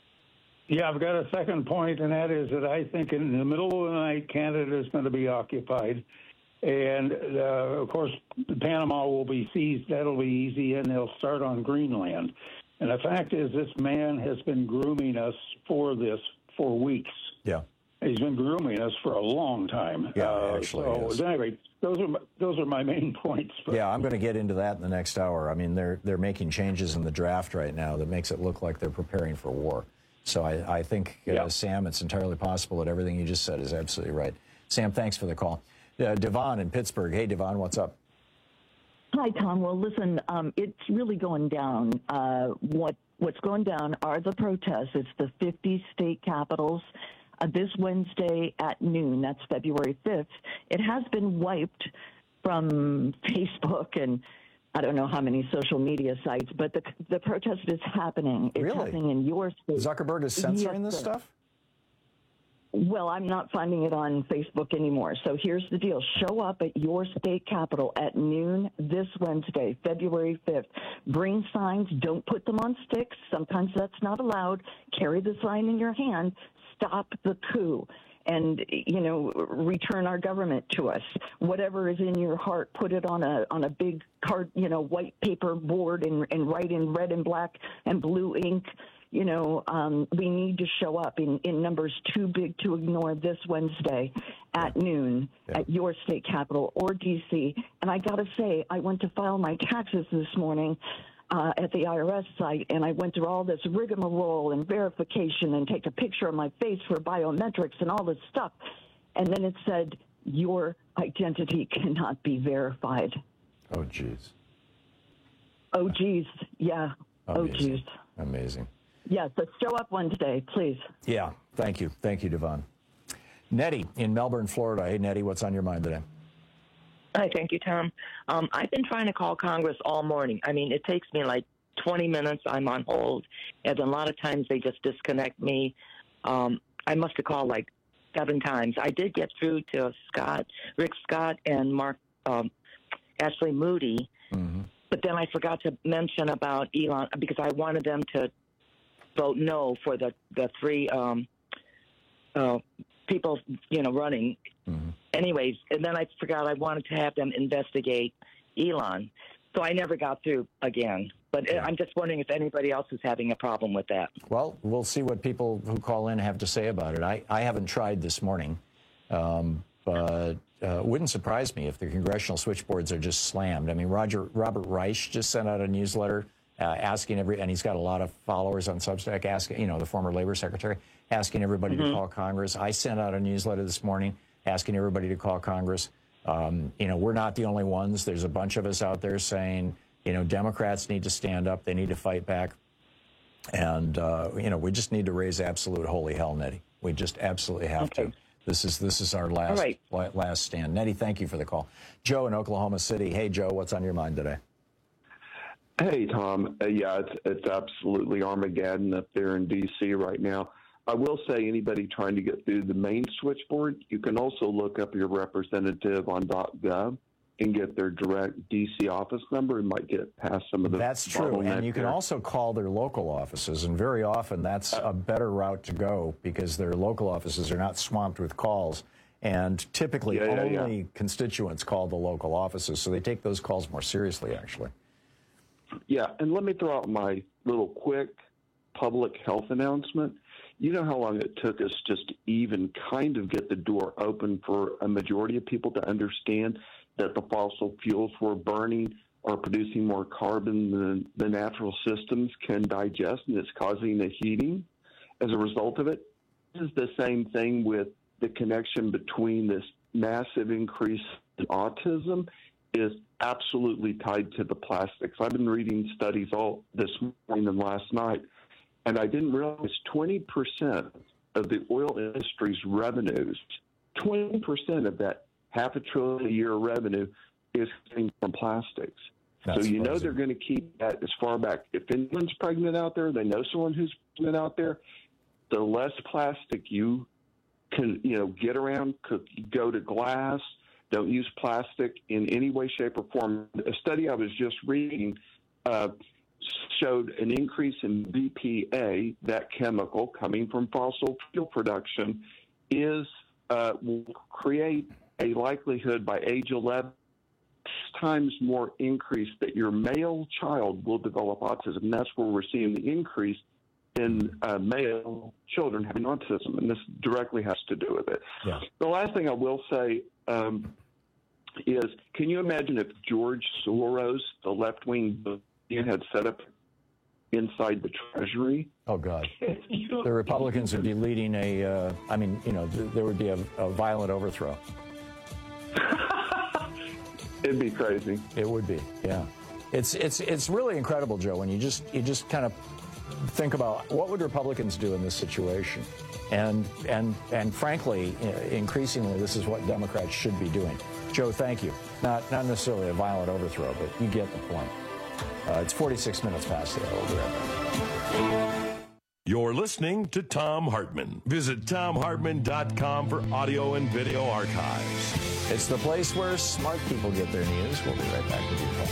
Yeah, I've got a second point, and that is that I think in the middle of the night, Canada is going to be occupied, and uh, of course, Panama will be seized. That'll be easy, and they'll start on Greenland. And the fact is, this man has been grooming us for this for weeks. Yeah. He's been grooming us for a long time. Yeah, uh, actually. So, yes. anyway, those are my, those are my main points. But. Yeah, I'm going to get into that in the next hour. I mean, they're they're making changes in the draft right now that makes it look like they're preparing for war. So I, I think, uh, yeah. Sam, it's entirely possible that everything you just said is absolutely right. Sam, thanks for the call. Uh, Devon in Pittsburgh. Hey, Devon, what's up? Hi, Tom. Well, listen, um, it's really going down. Uh, what what's going down are the protests. It's the fifty state capitals. Uh, this Wednesday at noon, that's February fifth, it has been wiped from Facebook and I don't know how many social media sites, but the the protest is happening. It's really? happening in your state. Zuckerberg is censoring yes, this sir. stuff? Well, I'm not finding it on Facebook anymore. So here's the deal. Show up at your state capitol at noon this Wednesday, February fifth. Bring signs. Don't put them on sticks. Sometimes that's not allowed. Carry the sign in your hand. Stop the coup and, you know, return our government to us. Whatever is in your heart, put it on a on a big card, you know, white paper board and, and write in red and black and blue ink. You know, um, we need to show up in, in numbers too big to ignore this Wednesday at noon yeah. at your state capitol or D C. And I got to say, I went to file my taxes this morning. Uh, at the I R S site, and I went through all this rigmarole and verification and take a picture of my face for biometrics and all this stuff. And then it said, your identity cannot be verified. Oh, geez. Oh, geez. Yeah. Amazing. Oh, geez. Amazing. Yes, yeah, so show up Wednesday, please. Yeah, thank you. Thank you, Devon. Nettie in Melbourne, Florida. Hey, Nettie, what's on your mind today? Hi, thank you, Tom. Um, I've been trying to call Congress all morning. I mean, it takes me like twenty minutes. I'm on hold, and a lot of times they just disconnect me. Um, I must have called like seven times. I did get through to Scott, Rick Scott, and Mark um, Ashley Moody, mm-hmm. but then I forgot to mention about Elon because I wanted them to vote no for the the three um, uh, people, you know, running. Mm-hmm. Anyways, and then I forgot I wanted to have them investigate Elon. So I never got through again. But yeah. I'm just wondering if anybody else is having a problem with that. Well, we'll see what people who call in have to say about it. I, I haven't tried this morning, um, but uh, it wouldn't surprise me if the congressional switchboards are just slammed. I mean, Roger Robert Reich just sent out a newsletter uh, asking every, and he's got a lot of followers on Substack, asking, you know, the former labor secretary, asking everybody Mm-hmm. to call Congress. I sent out a newsletter this morning asking everybody to call Congress. Um, you know, we're not the only ones. There's a bunch of us out there saying, you know, Democrats need to stand up. They need to fight back. And, uh, you know, we just need to raise absolute holy hell, Nettie. We just absolutely have okay. to. This is this is our last right. last stand. Nettie, thank you for the call. Joe in Oklahoma City. Hey, Joe, what's on your mind today? Hey, Tom. Uh, yeah, it's, it's absolutely Armageddon up there in D C right now. I will say anybody trying to get through the main switchboard, you can also look up your representative on .gov and get their direct D C office number and might get past some of the That's true, and you can there. also call their local offices, and very often that's a better route to go because their local offices are not swamped with calls, and typically Yeah, yeah, only yeah. constituents call the local offices, so they take those calls more seriously, actually. Yeah, and let me throw out my little quick public health announcement. You know how long it took us just to even kind of get the door open for a majority of people to understand that the fossil fuels we're burning are producing more carbon than the natural systems can digest, and it's causing the heating as a result of it. This is the same thing with the connection between this massive increase in autism is absolutely tied to the plastics. I've been reading studies all this morning and last night, and I didn't realize twenty percent of the oil industry's revenues, twenty percent of that half a trillion a year revenue is coming from plastics. That's so you crazy. Know they're going to keep that as far back. If anyone's pregnant out there, they know someone who's pregnant out there, the less plastic you can, you know, get around, could go to glass. Don't use plastic in any way, shape, or form. A study I was just reading uh, showed an increase in B P A, that chemical coming from fossil fuel production, is uh, will create a likelihood by age eleven times more increase that your male child will develop autism. And that's where we're seeing the increase in uh, male children having autism, and this directly has to do with it. Yeah. The last thing I will say um, is, can you imagine if George Soros, the left-wing, had set up inside the Treasury? Oh, God. The Republicans would be leading a, uh, I mean, you know, th- there would be a, a violent overthrow. It'd be crazy. It would be, yeah. It's it's it's really incredible, Joe, when you just you just kind of think about what would Republicans do in this situation, and and and frankly, increasingly, this is what Democrats should be doing. Joe, thank you. Not not necessarily a violent overthrow, but you get the point. Uh, it's forty-six minutes past the hour. We'll be right back. You're listening to Thom Hartmann. Visit Thom Hartmann dot com for audio and video archives. It's the place where smart people get their news. We'll be right back with you, Paul.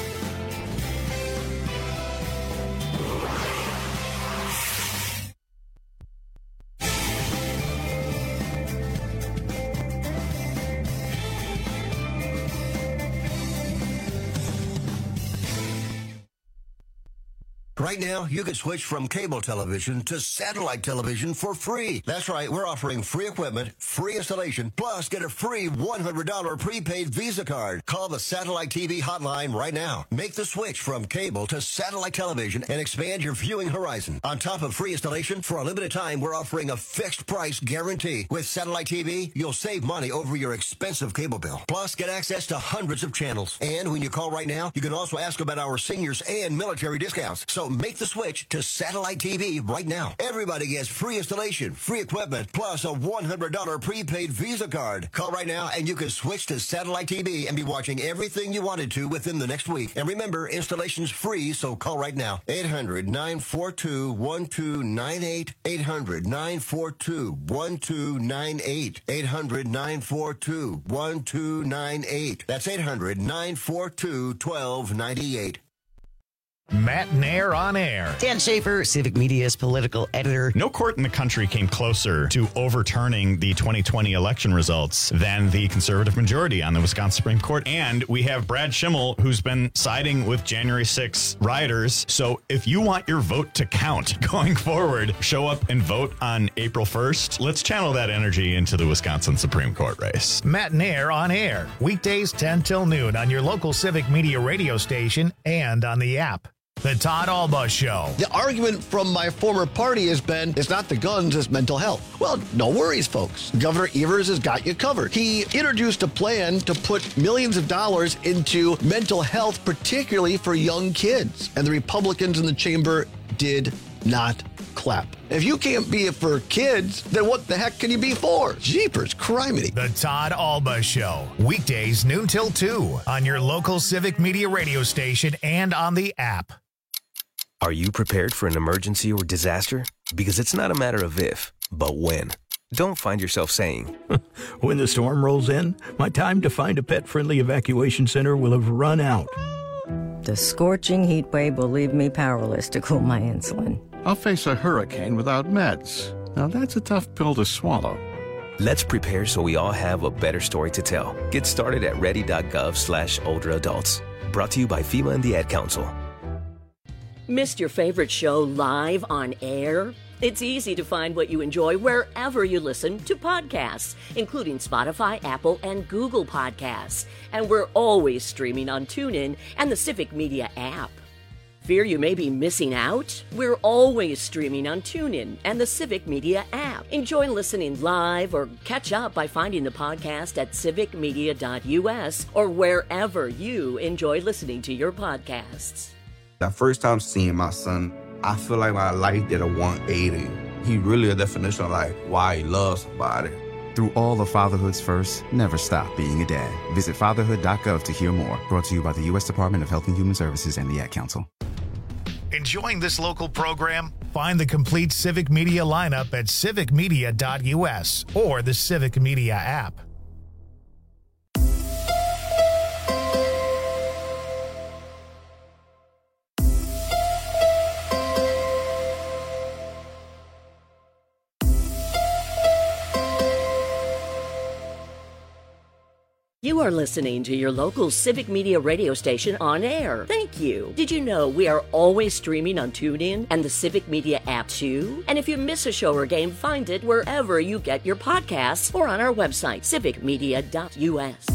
Right now, you can switch from cable television to satellite television for free. That's right, we're offering free equipment, free installation, plus get a free one hundred dollars prepaid Visa card. Call the Satellite T V hotline right now. Make the switch from cable to satellite television and expand your viewing horizon. On top of free installation, for a limited time, we're offering a fixed price guarantee. With Satellite T V, you'll save money over your expensive cable bill. Plus, get access to hundreds of channels. And when you call right now, you can also ask about our seniors and military discounts. So make the switch to Satellite T V right now. Everybody gets free installation, free equipment, plus a one hundred dollars prepaid Visa card. Call right now and you can switch to Satellite T V and be watching everything you wanted to within the next week. And remember, installation's free, so call right now. eight hundred, nine four two, one two nine eight. eight hundred, nine four two, one two nine eight. eight hundred, nine four two, one two nine eight. That's eight hundred, nine four two, one two nine eight. Matt Nair on air. Dan Schaefer, Civic Media's political editor. No court in the country came closer to overturning the twenty twenty election results than the conservative majority on the Wisconsin Supreme Court. And we have Brad Schimmel, who's been siding with January sixth rioters. So if you want your vote to count going forward, show up and vote on April first. Let's channel that energy into the Wisconsin Supreme Court race. Matt Nair on air. Weekdays ten till noon on your local Civic Media radio station and on the app. The Todd Alba Show. The argument from my former party has been, it's not the guns, it's mental health. Well, no worries, folks. Governor Evers has got you covered. He introduced a plan to put millions of dollars into mental health, particularly for young kids. And the Republicans in the chamber did not clap. If you can't be it for kids, then what the heck can you be for? Jeepers, criminy. The Todd Alba Show. Weekdays noon till two on your local Civic Media radio station and on the app. Are you prepared for an emergency or disaster? Because it's not a matter of if, but when. Don't find yourself saying, when the storm rolls in, my time to find a pet-friendly evacuation center will have run out. The scorching heat wave will leave me powerless to cool my insulin. I'll face a hurricane without meds. Now that's a tough pill to swallow. Let's prepare so we all have a better story to tell. Get started at ready.gov slash older adults. Brought to you by FEMA and the Ad Council. Missed your favorite show live on air? It's easy to find what you enjoy wherever you listen to podcasts, including Spotify, Apple, and Google Podcasts. And we're always streaming on TuneIn and the Civic Media app. Fear you may be missing out? We're always streaming on TuneIn and the Civic Media app. Enjoy listening live or catch up by finding the podcast at civic media dot U S or wherever you enjoy listening to your podcasts. The first time seeing my son, I feel like my life did a one eighty. He really a definition of like why he loves somebody. Through all of fatherhood's first, never stop being a dad. Visit fatherhood dot gov to hear more. Brought to you by the U S Department of Health and Human Services and the Ad Council. Enjoying this local program? Find the complete Civic Media lineup at civic media dot U S or the Civic Media app. You are listening to your local Civic Media radio station on air. Thank you. Did you know we are always streaming on TuneIn and the Civic Media app too? And if you miss a show or game, find it wherever you get your podcasts or on our website, civic media dot U S.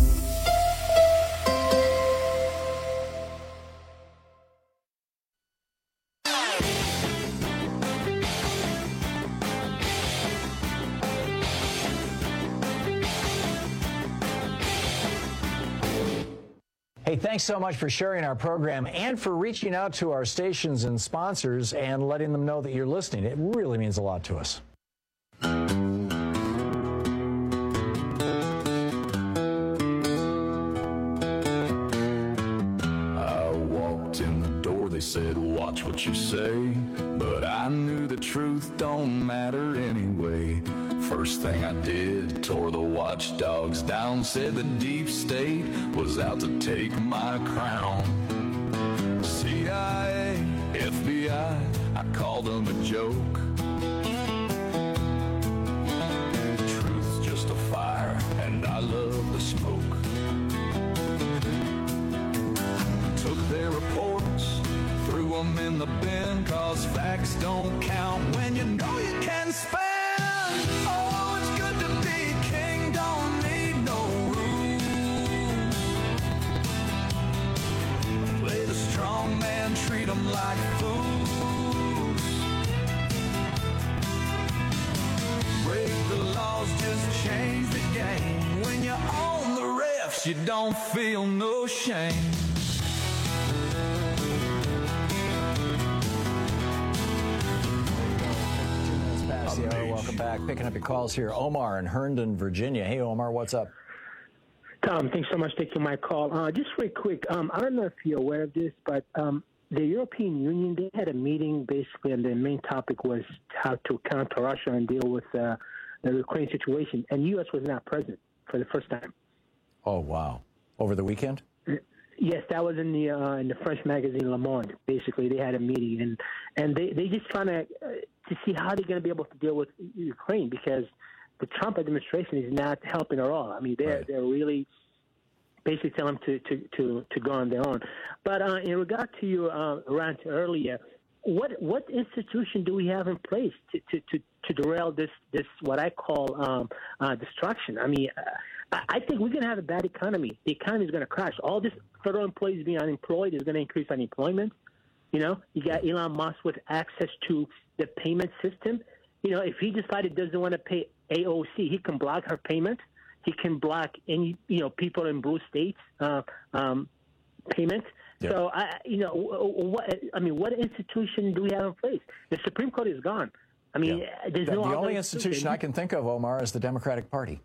Hey, thanks so much for sharing our program and for reaching out to our stations and sponsors and letting them know that you're listening. It really means a lot to us. I walked in the door, they said, watch what you say. But I knew the truth don't matter anyway. First thing I did, tore the watchdogs down, said the deep state was out to take my crown. C I A, F B I, I called them a joke. Truth's just a fire, and I love the smoke. Took their reports, threw them in the bin, cause facts don't count when you know you can spend. Oh, it's good to be king, don't need no rules. Play the strong man, treat them like fools. Break the laws, just change the game. When you own the refs, you don't feel no shame. Welcome back. Picking up your calls here. Omar in Herndon, Virginia. Hey, Omar, what's up? Tom, thanks so much for taking my call. Uh, just very quick, um, I don't know if you're aware of this, but um, the European Union, they had a meeting basically, and the main topic was how to counter Russia and deal with uh, the Ukraine situation, and U S was not present for the first time. Oh, wow. Over the weekend? Yes, that was in the uh, in the French magazine Le Monde. Basically, they had a meeting, and and they they just trying to uh, to see how they're going to be able to deal with Ukraine, because the Trump administration is not helping at all. I mean, they're right. they're really basically telling them to, to, to, to go on their own. But uh, in regard to your uh, rant earlier, what what institution do we have in place to to, to, to derail this this what I call um, uh, destruction? I mean. Uh, I think we're going to have a bad economy. The economy is going to crash. All this federal employees being unemployed is going to increase unemployment. You know, you got Elon Musk with access to the payment system. You know, if he decided doesn't want to pay A O C, he can block her payment. He can block any, you know, people in blue states uh, um, payment. Yep. So, I, you know, what I mean, what institution do we have in place? The Supreme Court is gone. I mean, yeah. there's the, no the other only institution I can think of, Omar, is the Democratic Party.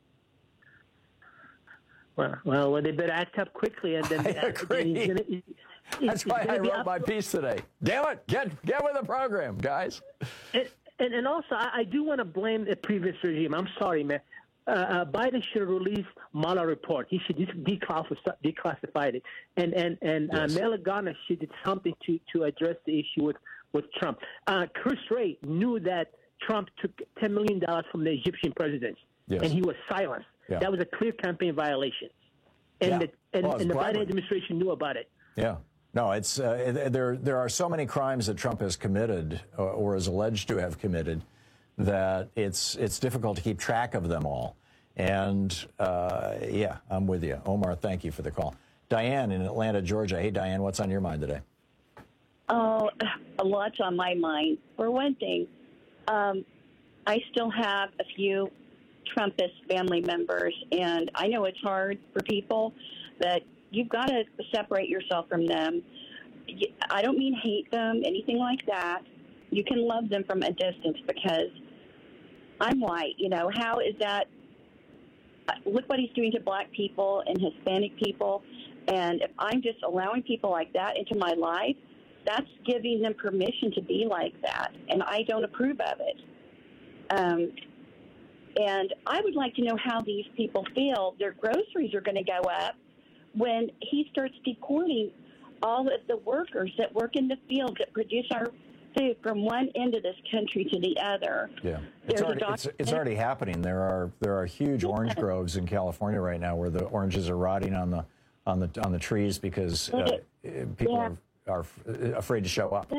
Well, well, well, they better act up quickly, and then. I agree. Then gonna, he, That's why I wrote my piece today. Damn it! Get get with the program, guys. And and, and also, I, I do want to blame the previous regime. I'm sorry, man. Uh, uh, Biden should release Mueller report. He should declassify, declassify it, and and and yes. uh, Merrick Garland should do something to to address the issue with with Trump. Uh, Chris Wray knew that Trump took ten million dollars from the Egyptian president, yes. and he was silenced. Yeah. That was a clear campaign violation, and yeah. the and, well, and the bribery. Biden administration knew about it. Yeah, No, it's uh, there. There are so many crimes that Trump has committed or, or is alleged to have committed that it's it's difficult to keep track of them all. And uh, yeah, I'm with you, Omar. Thank you for the call. Diane in Atlanta, Georgia. Hey, Diane, what's on your mind today? Oh, a lot's on my mind. For one thing, um, I still have a few Trumpist family members, and I know it's hard for people, but you've got to separate yourself from them. I don't mean hate them, anything like that. You can love them from a distance because I'm white. You know, how is that? Look what he's doing to black people and Hispanic people. And if I'm just allowing people like that into my life, that's giving them permission to be like that. And I don't approve of it. Um, and I would like to know how these people feel. Their groceries are going to go up when he starts deporting all of the workers that work in the fields that produce our food from one end of this country to the other. Yeah, it's already, it's, it's already happening. There are there are huge orange groves in California right now where the oranges are rotting on the on the on the trees because uh, people yeah. are, are afraid to show up.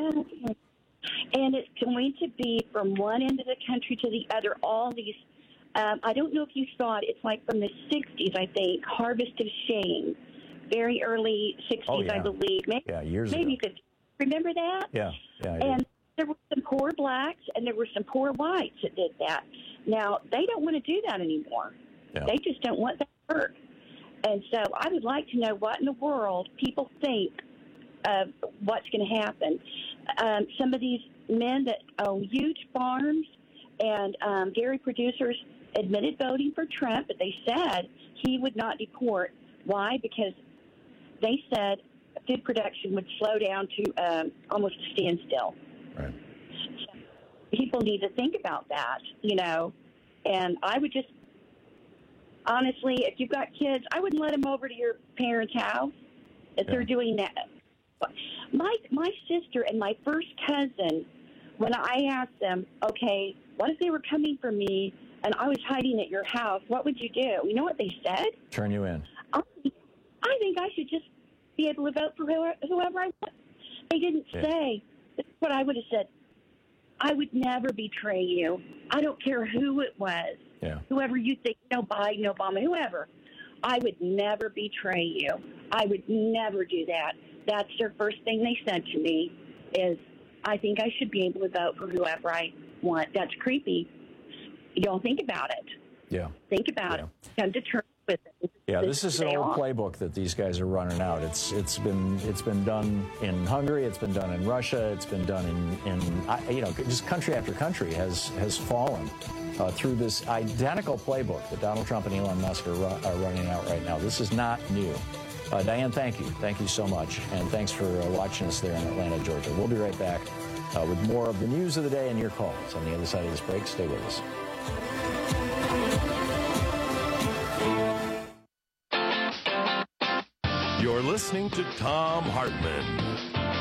And it's going to be from one end of the country to the other. All these, um, I don't know if you saw it. It's like from the sixties, I think. Harvest of Shame, very early sixties, oh, yeah. I believe. Maybe, yeah, years maybe ago. fifty. Remember that? Yeah, yeah. I and do. there were some poor blacks and there were some poor whites that did that. Now, they don't want to do that anymore. Yeah. They just don't want that work. And so I would like to know what in the world people think of what's going to happen. Um, some of these men that own huge farms and um, dairy producers admitted voting for Trump, but they said he would not deport. Why? Because they said food production would slow down to um, almost a standstill. Right. So people need to think about that, you know. And I would just, honestly, if you've got kids, I wouldn't let them over to your parents' house if Yeah. they're doing that. My my sister and my first cousin, when I asked them, okay, what if they were coming for me and I was hiding at your house, what would you do? You know what they said? Turn you in. I, I think I should just be able to vote for whoever, whoever I want. They didn't Yeah. say. That's what I would have said. I would never betray you. I don't care who it was. Yeah. Whoever you think, no Biden, Obama, whoever. I would never betray you. I would never do that. That's their first thing they said to me is, I think I should be able to vote for whoever I want. That's creepy. You don't think about it. Yeah. Think about Yeah. it. Come to terms with it. Yeah, this is an Stay old on. playbook that these guys are running out. It's it's been it's been done in Hungary, it's been done in Russia, it's been done in in I- you know just country after country has has fallen uh, through this identical playbook that Donald Trump and Elon Musk are, ru- are running out right now. This is not new. Uh, Diane, thank you, thank you so much, and thanks for uh, watching us there in Atlanta, Georgia. We'll be right back uh, with more of the news of the day and your calls on the other side of this break. Stay with us. You're listening to Thom Hartmann.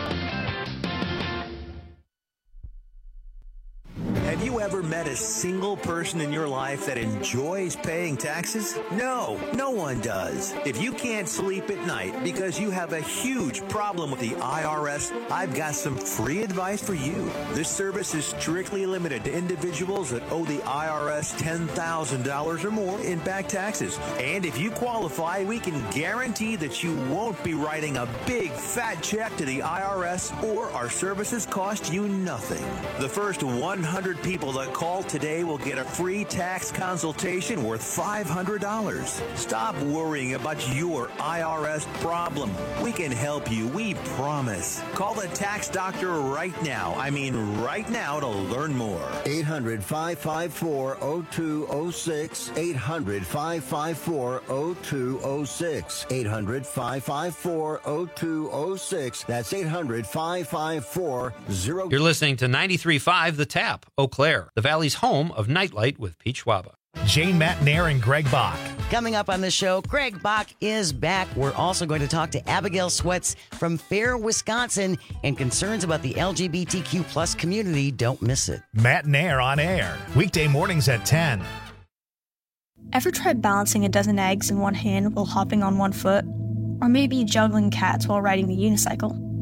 Have you ever met a single person in your life that enjoys paying taxes? No, no one does. If you can't sleep at night because you have a huge problem with the I R S, I've got some free advice for you. This service is strictly limited to individuals that owe the I R S ten thousand dollars or more in back taxes. And if you qualify, we can guarantee that you won't be writing a big fat check to the I R S, or our services cost you nothing. The first one hundred people that call today will get a free tax consultation worth five hundred dollars. Stop worrying about your I R S problem. We can help you, we promise. Call the tax doctor right now. I mean right now to learn more. eight hundred, five five four, oh two oh six. eight hundred, five five four, oh two oh six. eight hundred, five five four, oh two oh six. That's eight hundred, five five four, oh. You're listening to ninety-three point five The Tap, Eau Claire, the Valley's home of Nightlight with Pete Schwaba. Jane Matnair and Greg Bach. Coming up on the show, Greg Bach is back. We're also going to talk to Abigail Sweats from Fair, Wisconsin, and concerns about the L G B T Q plus community. Don't miss it. Matnair on air, weekday mornings at ten. Ever tried balancing a dozen eggs in one hand while hopping on one foot? Or maybe juggling cats while riding the unicycle?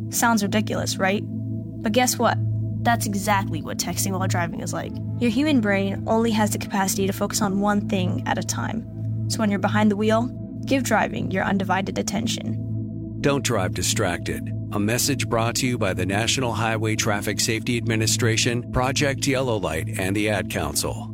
Sounds ridiculous, right? But guess what? That's exactly what texting while driving is like. Your human brain only has the capacity to focus on one thing at a time. So when you're behind the wheel, give driving your undivided attention. Don't drive distracted. A message brought to you by the National Highway Traffic Safety Administration, Project Yellow Light, and the Ad Council.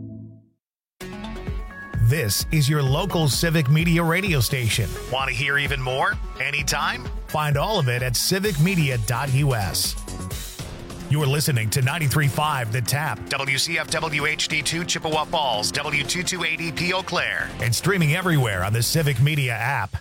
This is your local Civic Media radio station. Want to hear even more? Anytime? Find all of it at civic media dot u s. You're listening to ninety-three point five The Tap, W C F W H D two Chippewa Falls, W two twenty-eight E P Eau Claire, and streaming everywhere on the Civic Media app.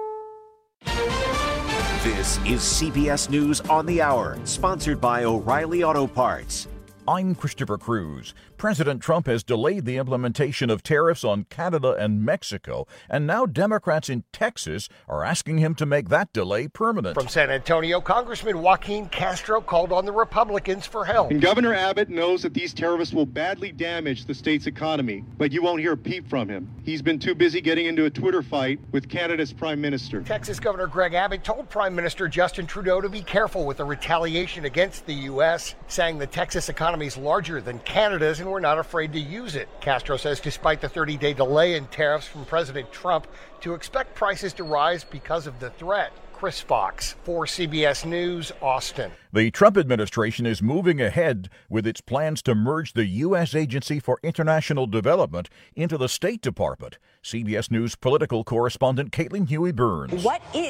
This is C B S News on the Hour, sponsored by O'Reilly Auto Parts. I'm Christopher Cruz. President Trump has delayed the implementation of tariffs on Canada and Mexico, and now Democrats in Texas are asking him to make that delay permanent. From San Antonio, Congressman Joaquin Castro called on the Republicans for help. And Governor Abbott knows that these tariffs will badly damage the state's economy, but you won't hear a peep from him. He's been too busy getting into a Twitter fight with Canada's Prime Minister. Texas Governor Greg Abbott told Prime Minister Justin Trudeau to be careful with the retaliation against the U S, saying the Texas economy is larger than Canada's and we're not afraid to use it. Castro says despite the thirty-day delay in tariffs from President Trump, to expect prices to rise because of the threat. Chris Fox for C B S News, Austin. The Trump administration is moving ahead with its plans to merge the U S Agency for International Development into the State Department. C B S News political correspondent Caitlin Huey Burns. What is